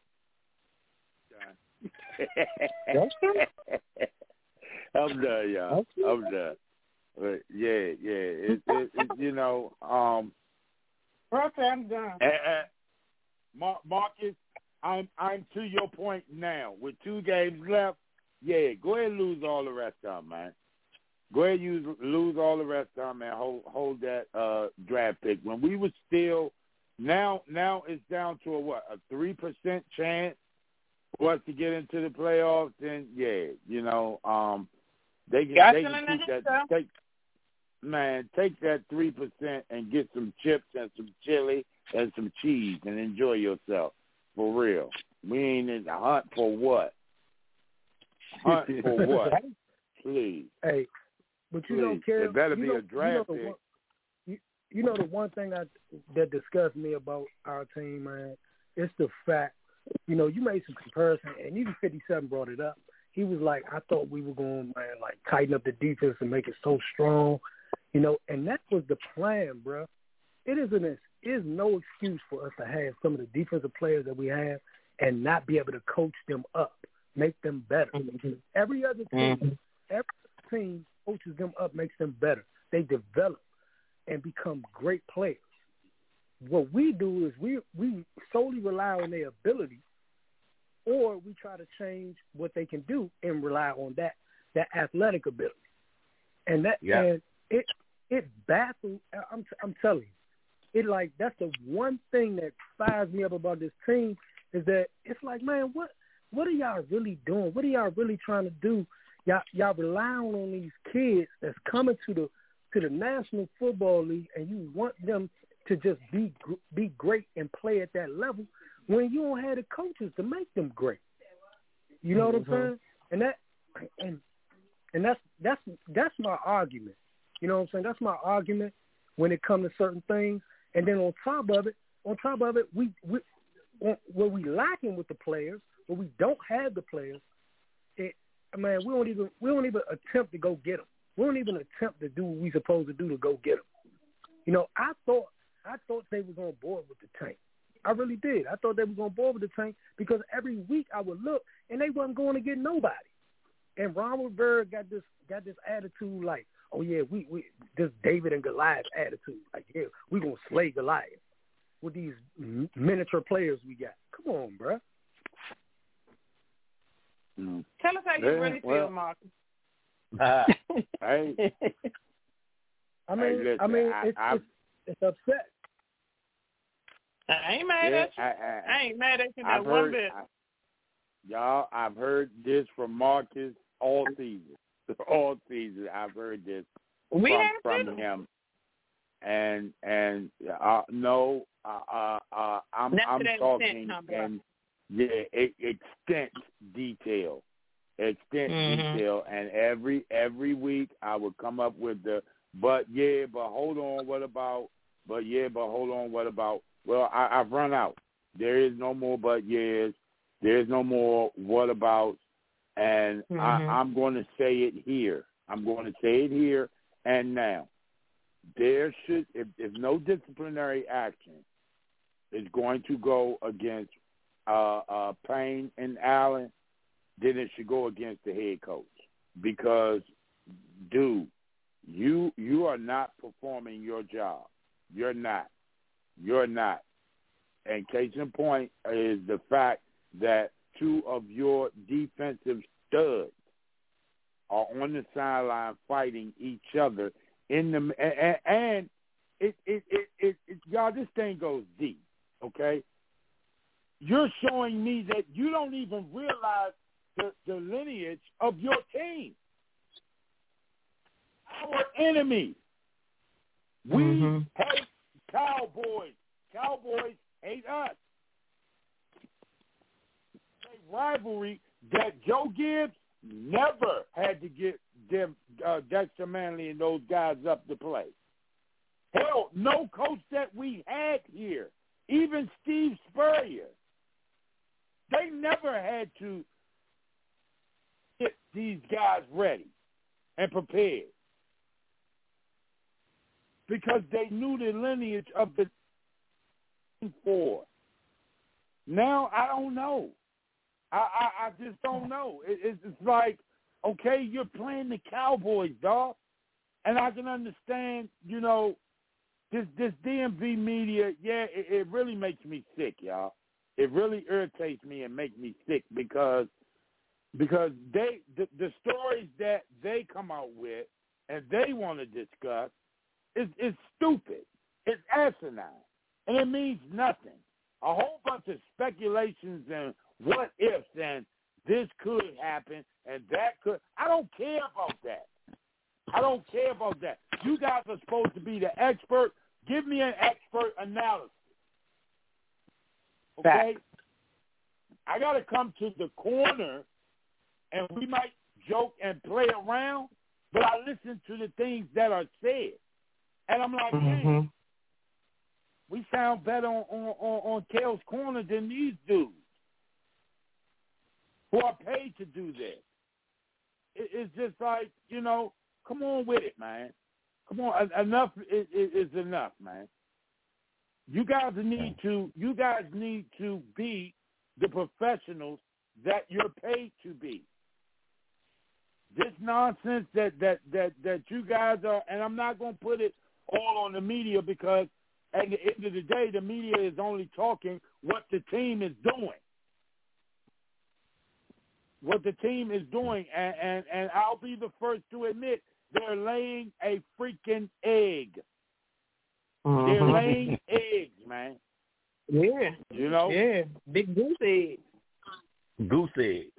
I'm done, y'all. I'm done. But yeah, yeah. It, it, it, you know, um, okay, I'm done. And, and Mar- Marcus, I'm I'm to your point now. With two games left, yeah, go ahead and lose all the rest of them, man. Go ahead and use, lose all the rest of them and hold hold that uh, draft pick. When we were still now now it's down to a what a three percent chance for us to get into the playoffs. Then yeah, you know, um, they can Got they can keep that stuff. take. Man, take that three percent and get some chips and some chili and some cheese and enjoy yourself. For real. We ain't in the hunt for what? Hunt for what? Please. Hey, but you Please. don't care. It better you be know, a draft you know pick. One, you, you know the one thing I, that disgusts me about our team, man, it's the fact, you know, you made some comparison, and even fifty-seven brought it up. He was like, I thought we were going, man, like tighten up the defense and make it so strong, you know, and that was the plan, bro. It isn't it is no excuse for us to have some of the defensive players that we have and not be able to coach them up, make them better. Mm-hmm. Every other team, mm-hmm. every team coaches them up, makes them better. They develop and become great players. What we do is we we solely rely on their ability, or we try to change what they can do and rely on that that athletic ability. And that yeah. and it it baffles. I'm I'm telling you, it like that's the one thing that fires me up about this team is that it's like, man, what what are y'all really doing? What are y'all really trying to do? Y'all y'all relying on these kids that's coming to the to the National Football League, and you want them to just be be great and play at that level when you don't have the coaches to make them great. You know mm-hmm. what I'm saying? And that and and that's that's that's my argument. You know what I'm saying? That's my argument when it comes to certain things. And then on top of it, on top of it, we we where we lacking with the players, where we don't have the players, it man, we don't even we don't even attempt to go get them. We don't even attempt to do what we supposed to do to go get them. You know, I thought I thought they was on board with the tank. I really did. I thought they was on board with the tank because every week I would look and they wasn't going to get nobody. And Ron Rivera got this got this attitude like, oh yeah, we we this David and Goliath attitude. Like, yeah, we gonna slay Goliath with these miniature players we got. Come on, bro. Mm. Tell us how you yeah, really well, feel, Marcus. Uh, hey. I mean, hey, listen, I mean, I, it's, I, it's it's upset. I ain't mad yeah, at you. I, I, I ain't mad at you not one heard, bit. I, y'all, I've heard this from Marcus all season. All season, I've heard this we from, from him. And and uh, no, uh, uh, uh, I'm That's I'm talking extent, and yeah, it, extent detail, extent mm-hmm. detail, and every every week I would come up with the but yeah, but hold on, what about? But yeah, but hold on, what about? Well, I, I've run out. There is no more but yes. There is no more what about. And mm-hmm. I, I'm going to say it here. I'm going to say it here and now. There should, if, if no disciplinary action is going to go against uh, uh, Payne and Allen, then it should go against the head coach. Because, dude, you you are not performing your job. You're not. You're not. And case in point is the fact that two of your defensive studs are on the sideline fighting each other in the and, and it, it, it, it, it y'all, this thing goes deep, okay? You're showing me that you don't even realize the, the lineage of your team. Our enemy. We mm-hmm. hate Cowboys. Cowboys hate us. A rivalry that Joe Gibbs never had to get them, uh, Dexter Manley and those guys up to play. Hell, no coach that we had here, even Steve Spurrier, they never had to get these guys ready and prepared because they knew the lineage of the four. Now, I don't know. I, I, I just don't know. It, it's, it's like, okay, you're playing the Cowboys, dog. And I can understand, you know, this this D M V media, yeah, it, it really makes me sick, y'all. It really irritates me and makes me sick because because they the, the stories that they come out with and they want to discuss is is stupid. It's asinine. And it means nothing. A whole bunch of speculations and what ifs and this could happen and that could. I don't care about that. I don't care about that. You guys are supposed to be the expert. Give me an expert analysis. Okay? I got to come to the corner, and we might joke and play around, but I listen to the things that are said. And I'm like, mm-hmm. man, we sound better on, on, on, on Kale's Corner than these dudes who are paid to do this. It, it's just like, you know, come on with it, man. Come on, enough is, is enough, man. You guys need to. You guys need to be the professionals that you're paid to be. This nonsense that that that that you guys are, and I'm not going to put it all on the media because at the end of the day, the media is only talking what the team is doing. What the team is doing, and, and, and I'll be the first to admit they're laying a freaking egg. Mm-hmm. They're laying eggs, man. Yeah. You know? Yeah. Big goose egg. Goose egg.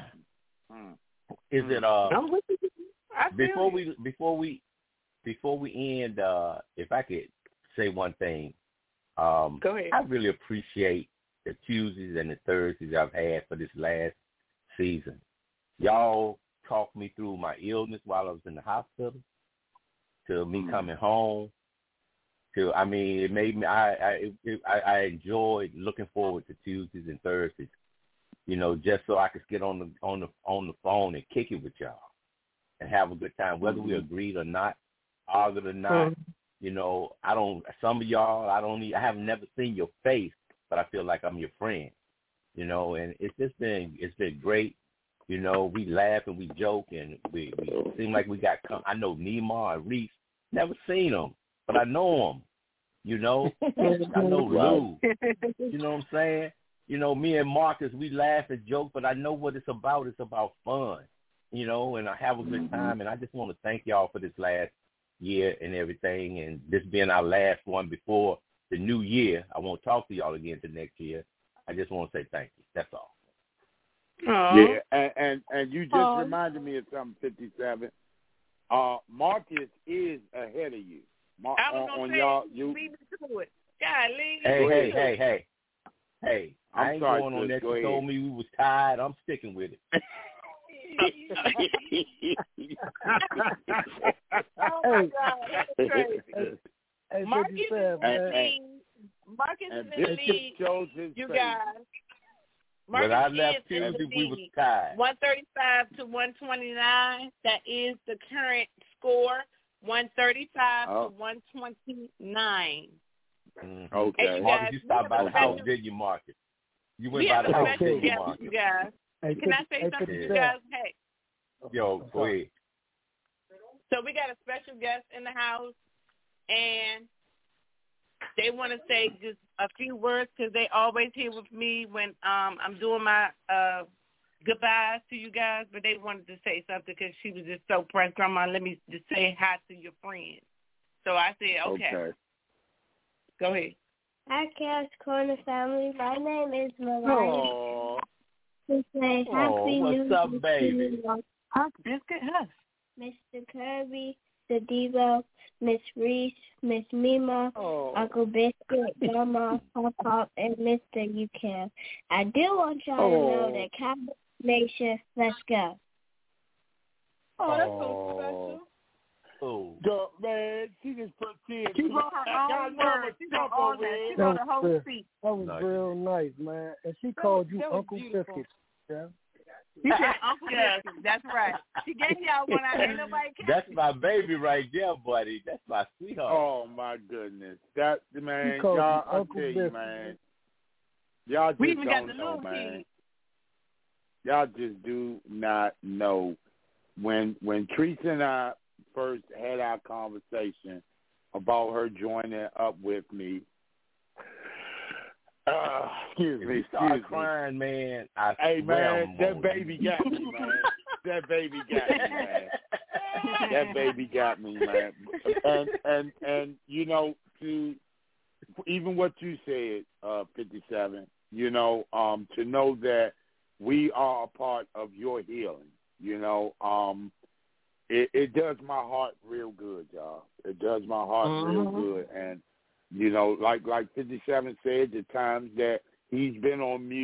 Is it uh before we before we before we end, uh, if I could say one thing. Um Go ahead. I really appreciate the Tuesdays and the Thursdays I've had for this last season. Y'all talked me through my illness while I was in the hospital, to me mm-hmm. coming home, to I mean, it made me. I I, it, I I enjoyed looking forward to Tuesdays and Thursdays, you know, just so I could get on the on the on the phone and kick it with y'all and have a good time, whether mm-hmm. we agreed or not, argued or not. Mm-hmm. You know, I don't. Some of y'all, I don't. I have never seen your face, but I feel like I'm your friend. You know, and it's just been it's been great. You know, we laugh and we joke, and we, we seem like we got. I know Neymar and Reese, never seen them, but I know them. You know, I know Lou. You know what I'm saying? You know, me and Marcus, we laugh and joke, but I know what it's about. It's about fun. You know, and I have a good time, and I just want to thank y'all for this last year and everything, and this being our last one before the new year. I won't talk to y'all again till next year. I just want to say thank you. That's all. Aww. Yeah, and, and and you just Aww. reminded me of something, fifty-seven. Uh, Marcus is ahead of you. Mar- I was on, gonna on say, y'all, you. leave it to it. Golly. Hey, hey, hey, hey, hey! I'm I ain't sorry, going on that. Go You ahead. told me we was tired. I'm sticking with it. Oh my God, that's crazy. Hey, Marcus is in the lead. Marcus is in the lead. You guys. Marcus when I left is in the Tuesday, we was lead. tied. one thirty-five to one twenty-nine. That is the current score. one thirty-five oh. to one twenty-nine. Mm-hmm. Okay. Hey, you Marcus, guys, you stopped by the house, didn't you, Marcus? You went by the house, didn't you, Marcus? You guys. Hey, Can I say hey, something to yeah. you guys? Hey. Yo, go ahead. So we got a special guest in the house, and they want to say just a few words because they always here with me when um, I'm doing my uh, goodbyes to you guys, but they wanted to say something because she was just so pressed. Grandma, let me just say hi to your friend. So I said, okay. Okay. Go ahead. Hi, Chaos Corner family. My name is Mariah. To say Oh, happy what's New up, Year baby? to Huh? Biscuit, huh? Mister Kirby, the Devo, Miss Reese, Miss Mima, Oh. Uncle Biscuit, Grandma, Pop, and Mister U K. I do want y'all Oh. to know that Cowboy Nation, let's go. Oh, that's so special. Oh. Duh, man, she just put tears. She wrote her own words. She wrote all that. She wrote a whole speech. That was Nice. real nice, man. And she That called was- you that was Uncle beautiful. Biscuit. Yeah. You said Uncle Biscuit. That's right. She gave y'all one out. Ain't nobody catch That's it. my baby right there, buddy. That's my sweetheart. Oh my goodness, that man, She called y'all, you I Uncle tell you, Biscuit. man, y'all just We even got don't the know, little man. kid. Y'all just do not know. When when Teresa and I first had our conversation about her joining up with me, uh, excuse If me, you start excuse me. crying, man, I Hey swear man, I'm that on baby you. got me, man. That baby got me, man. That baby got me, man. And and and you know, to even what you said, uh, fifty-seven. You know, um, to know that we are a part of your healing. You know, um, it, it does my heart real good, y'all. It does my heart Mhm. real good, and you know, like like fifty-seven said, the times that he's been on mute,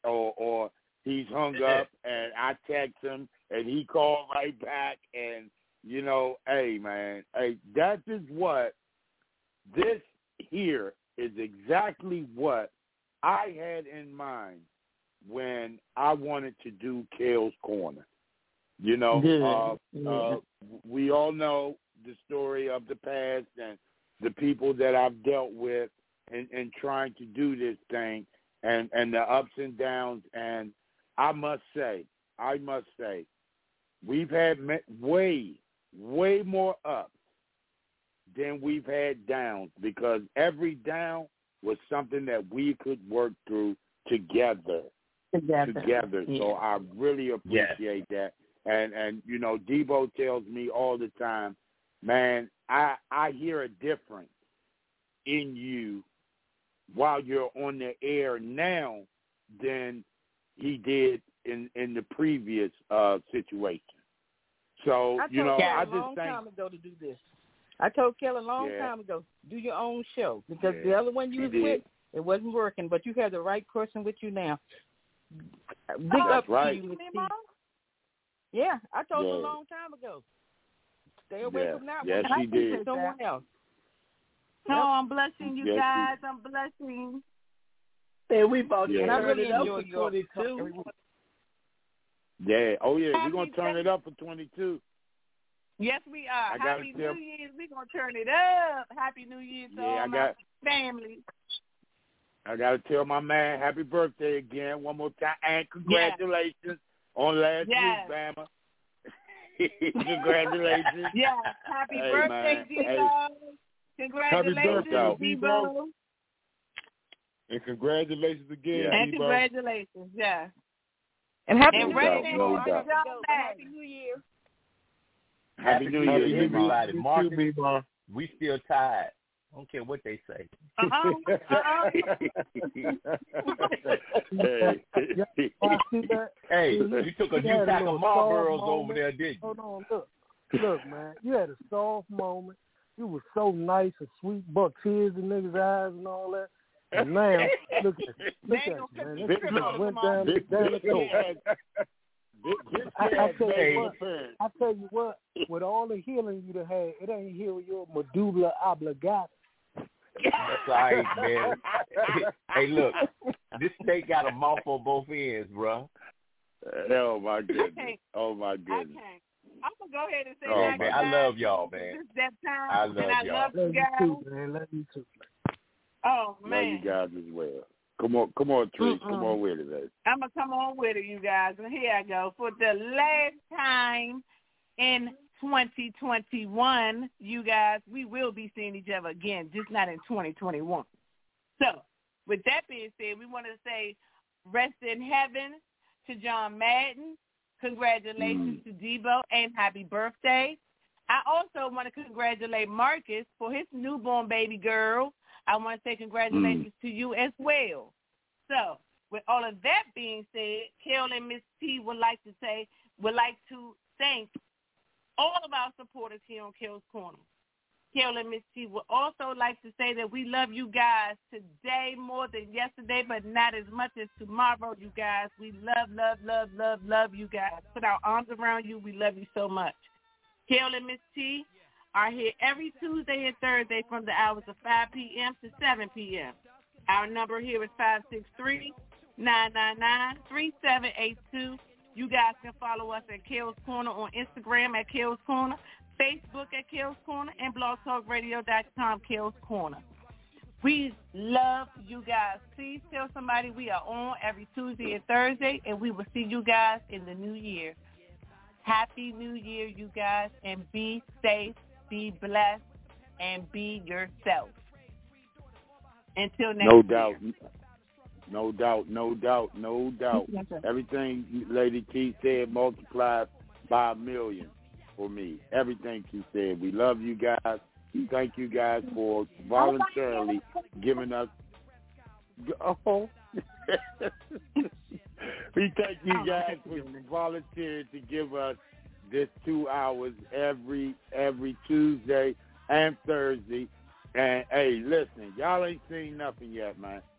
or or he's hung up and I text him and he called right back, and you know, hey man, hey, that is what this here is exactly what I had in mind when I wanted to do Kale's Corner. You know, uh, yeah. uh, we all know the story of the past and the people that I've dealt with in, in trying to do this thing, and, and the ups and downs. And I must say, I must say, we've had way, way more ups than we've had downs, because every down was something that we could work through together. Together. Together. Yeah. So I really appreciate yeah. that. And, and, you know, Debo tells me all the time, man, I I hear a difference in you while you're on the air now than he did in, in the previous uh, situation. So, I you know, Kelly I a just long think. time ago to do this. I told Kelly a long yeah. time ago, do your own show, because yeah. the other one you he was did. with, it wasn't working, but you had the right person with you now. Big oh, up right. to you, Miss T. Yeah, I told yeah. you a long time ago. Stay away yeah. from that yes, one. Yes, she did. Someone else. Oh, yep. I'm blessing you yes, guys. She... I'm blessing. And we about yeah. to turn really it up enjoy for twenty-two. Yeah. Oh, yeah. Happy We're going to turn day. it up for twenty-two. Yes, we are. I Happy tell... New Year's. We're going to turn it up. Happy New Year to yeah, all I my got... family. I got to tell my man happy birthday again one more time. And congratulations yes. on last yes. week, Bama. Congratulations. Yes. Happy hey, birthday, Debo. Hey. Congratulations, birthday, Debo. And congratulations again, yeah. And Debo. congratulations, yeah. And happy and New Year. No doubt. Happy, happy New Year. Happy, happy New Year, Year, everybody. Marcus, too, we still tied. I don't care what they say. Uh-uh. Uh-uh. hey, hey, you took a new pack of Marlboros over there, didn't you? Hold on, look. Look, man, you had a soft moment. You were so nice and sweet, but tears in niggas' eyes and all that. And now, look at look at you, man. This shit went down, down the coast. I, I tell you what, I tell you what, with all the healing you done had, it ain't heal your medulla oblongata. That's right, man. Hey, look, this steak got a mouth on both ends, bro. Oh my goodness! Oh my goodness! Okay. I'm gonna go ahead and say oh, that. Man, I love y'all, man. It's that time, I love and I y'all. love you Love guys. you too, man. Love you too. Oh man, love you guys as well. Come on, come on, Tree. Mm-mm. Come on with it, baby. I'm gonna come on with it, you guys. And here I go. For the last time in twenty twenty-one, you guys, we will be seeing each other again, just not in twenty twenty-one. So, with that being said, we want to say rest in heaven to John Madden. Congratulations mm. to Debo, and happy birthday. I also want to congratulate Marcus for his newborn baby girl. I want to say congratulations mm. to you as well. So, with all of that being said, Kel and Miss T would like to say, would like to thank all of our supporters here on Kel's Corner. Kel and Miss T would also like to say that we love you guys today more than yesterday, but not as much as tomorrow, you guys. We love, love, love, love, love you guys. Put our arms around you. We love you so much. Kel and Miss T are here every Tuesday and Thursday from the hours of five p.m. to seven p.m. Our number here is five six three, nine nine nine, three seven eight two. You guys can follow us at Kel's Corner on Instagram at Kel's Corner, Facebook at Kel's Corner, and blog talk radio dot com Kel's Corner. We love you guys. Please tell somebody we are on every Tuesday and Thursday, and we will see you guys in the new year. Happy New Year, you guys, and be safe, be blessed, and be yourself. Until next no year. doubt. No doubt, no doubt, no doubt. Yes, everything Lady T said multiplied by a million for me. Everything she said. We love you guys. Thank you guys for voluntarily giving us. Oh. We thank you guys for volunteering to give us this two hours every every Tuesday and Thursday. And hey, listen, y'all ain't seen nothing yet, man.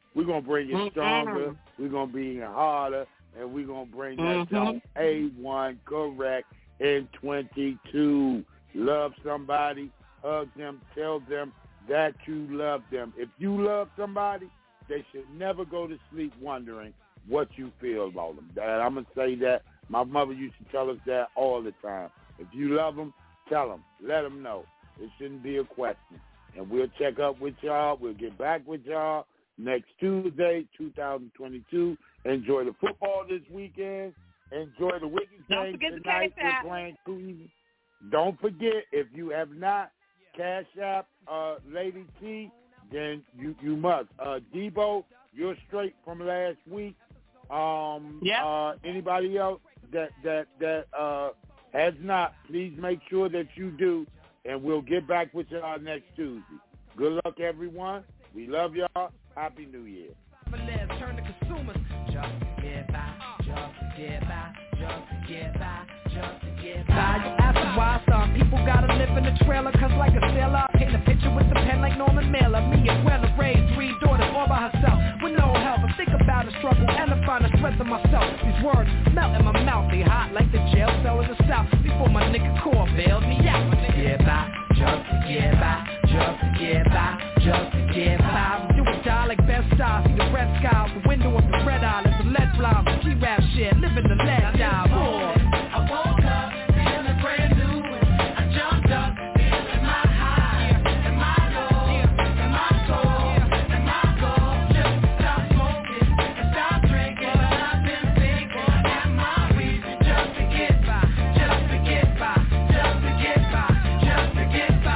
We're going to bring it stronger. Mm-hmm. We're going to be harder, and we're going to bring that mm-hmm. A one correct in twenty-two. Love somebody, hug them, tell them that you love them. If you love somebody, they should never go to sleep wondering what you feel about them. Dad, I'm going to say that. My mother used to tell us that all the time. If you love them, tell them. Let them know. It shouldn't be a question. And we'll check up with y'all. We'll get back with y'all next Tuesday, two thousand twenty-two. Enjoy the football this weekend. Enjoy the Wiggins game tonight. We're playing Cleveland. Don't forget, if you have not Cash App uh, Lady T, then you, you must. Uh, Debo, you're straight from last week. Um, yep. uh, anybody else that that that uh, has not, please make sure that you do, and we'll get back with y'all next Tuesday. Good luck, everyone. We love y'all. Happy New Year. Turn to consumers. Just to get by, just to get by, just to get by, just to get by. You ask me why some people gotta live in the trailer, cause like a sailor, I paint a picture with the pen like Norman Mailer. Me and Wella raised three daughters all by herself, with no help. I think about the struggle and I find the strength in myself. These words melt in my mouth, they hot like the jail cell in the south. Before my nigga core bailed me out. Just to get by, just to get by, just to get by, just to get by. Do or die like best style, see the red sky, the window of the red eye, there's a lead blind, G-rap shit, living the lead die. Boy, I woke up, feeling brand new, I jumped up, feeling my high, and my low, and my soul, and my goal, just stop smoking, and stop drinking, but I've been thinking, and my reason, just to get by, just to get by, just to get by, just to get by.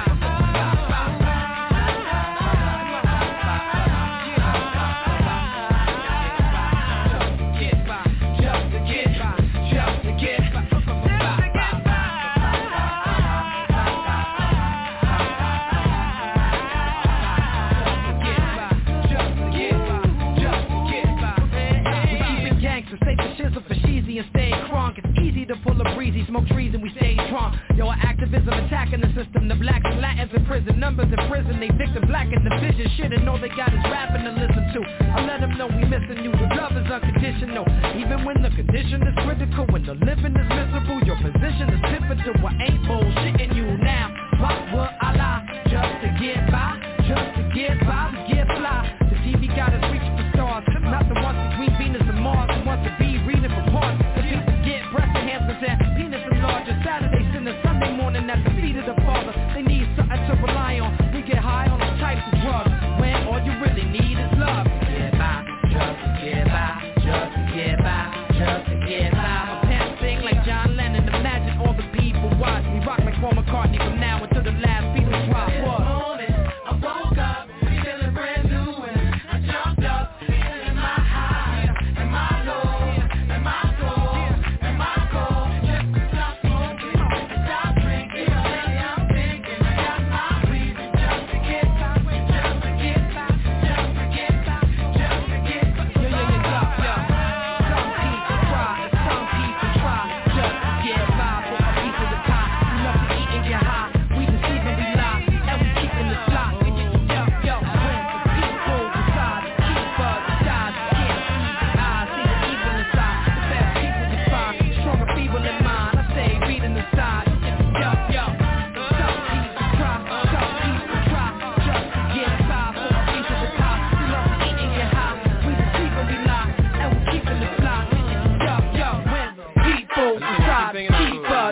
And stay crunk, it's easy to pull a breezy, smoke trees and we stay drunk. Yo, our activism attacking the system, the blacks and Latins in prison, numbers in prison, they victim black in the vision, shit and all they got is rapping to listen to. I let them know we missing you, the love is unconditional, even when the condition is critical, when the living is miserable, your position is pivotal. I ain't bullshitting you now, what would I lie, just to get by, just to get by, to get fly. The T V got us reaching for stars, not the ones between Venus and Mars, the ones to be reading for parts. Breast enhancements and penis enlargers. Saturday, Sunday, Sunday morning at the feet of the Father. They need something to rely on. We get high on all types of drugs when all you really need is love. Get by, just to get by, just to get by, just to get by. My pants sing like John Lennon. Imagine all the people watch me rock like Paul McCartney from now until the last Beatles drop. What? Morning, I woke up feeling brand new and I jumped up feeling my high and my low and my soul.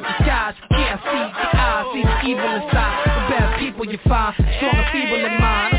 Evil inside, the best people you find, strong and feeble in mind.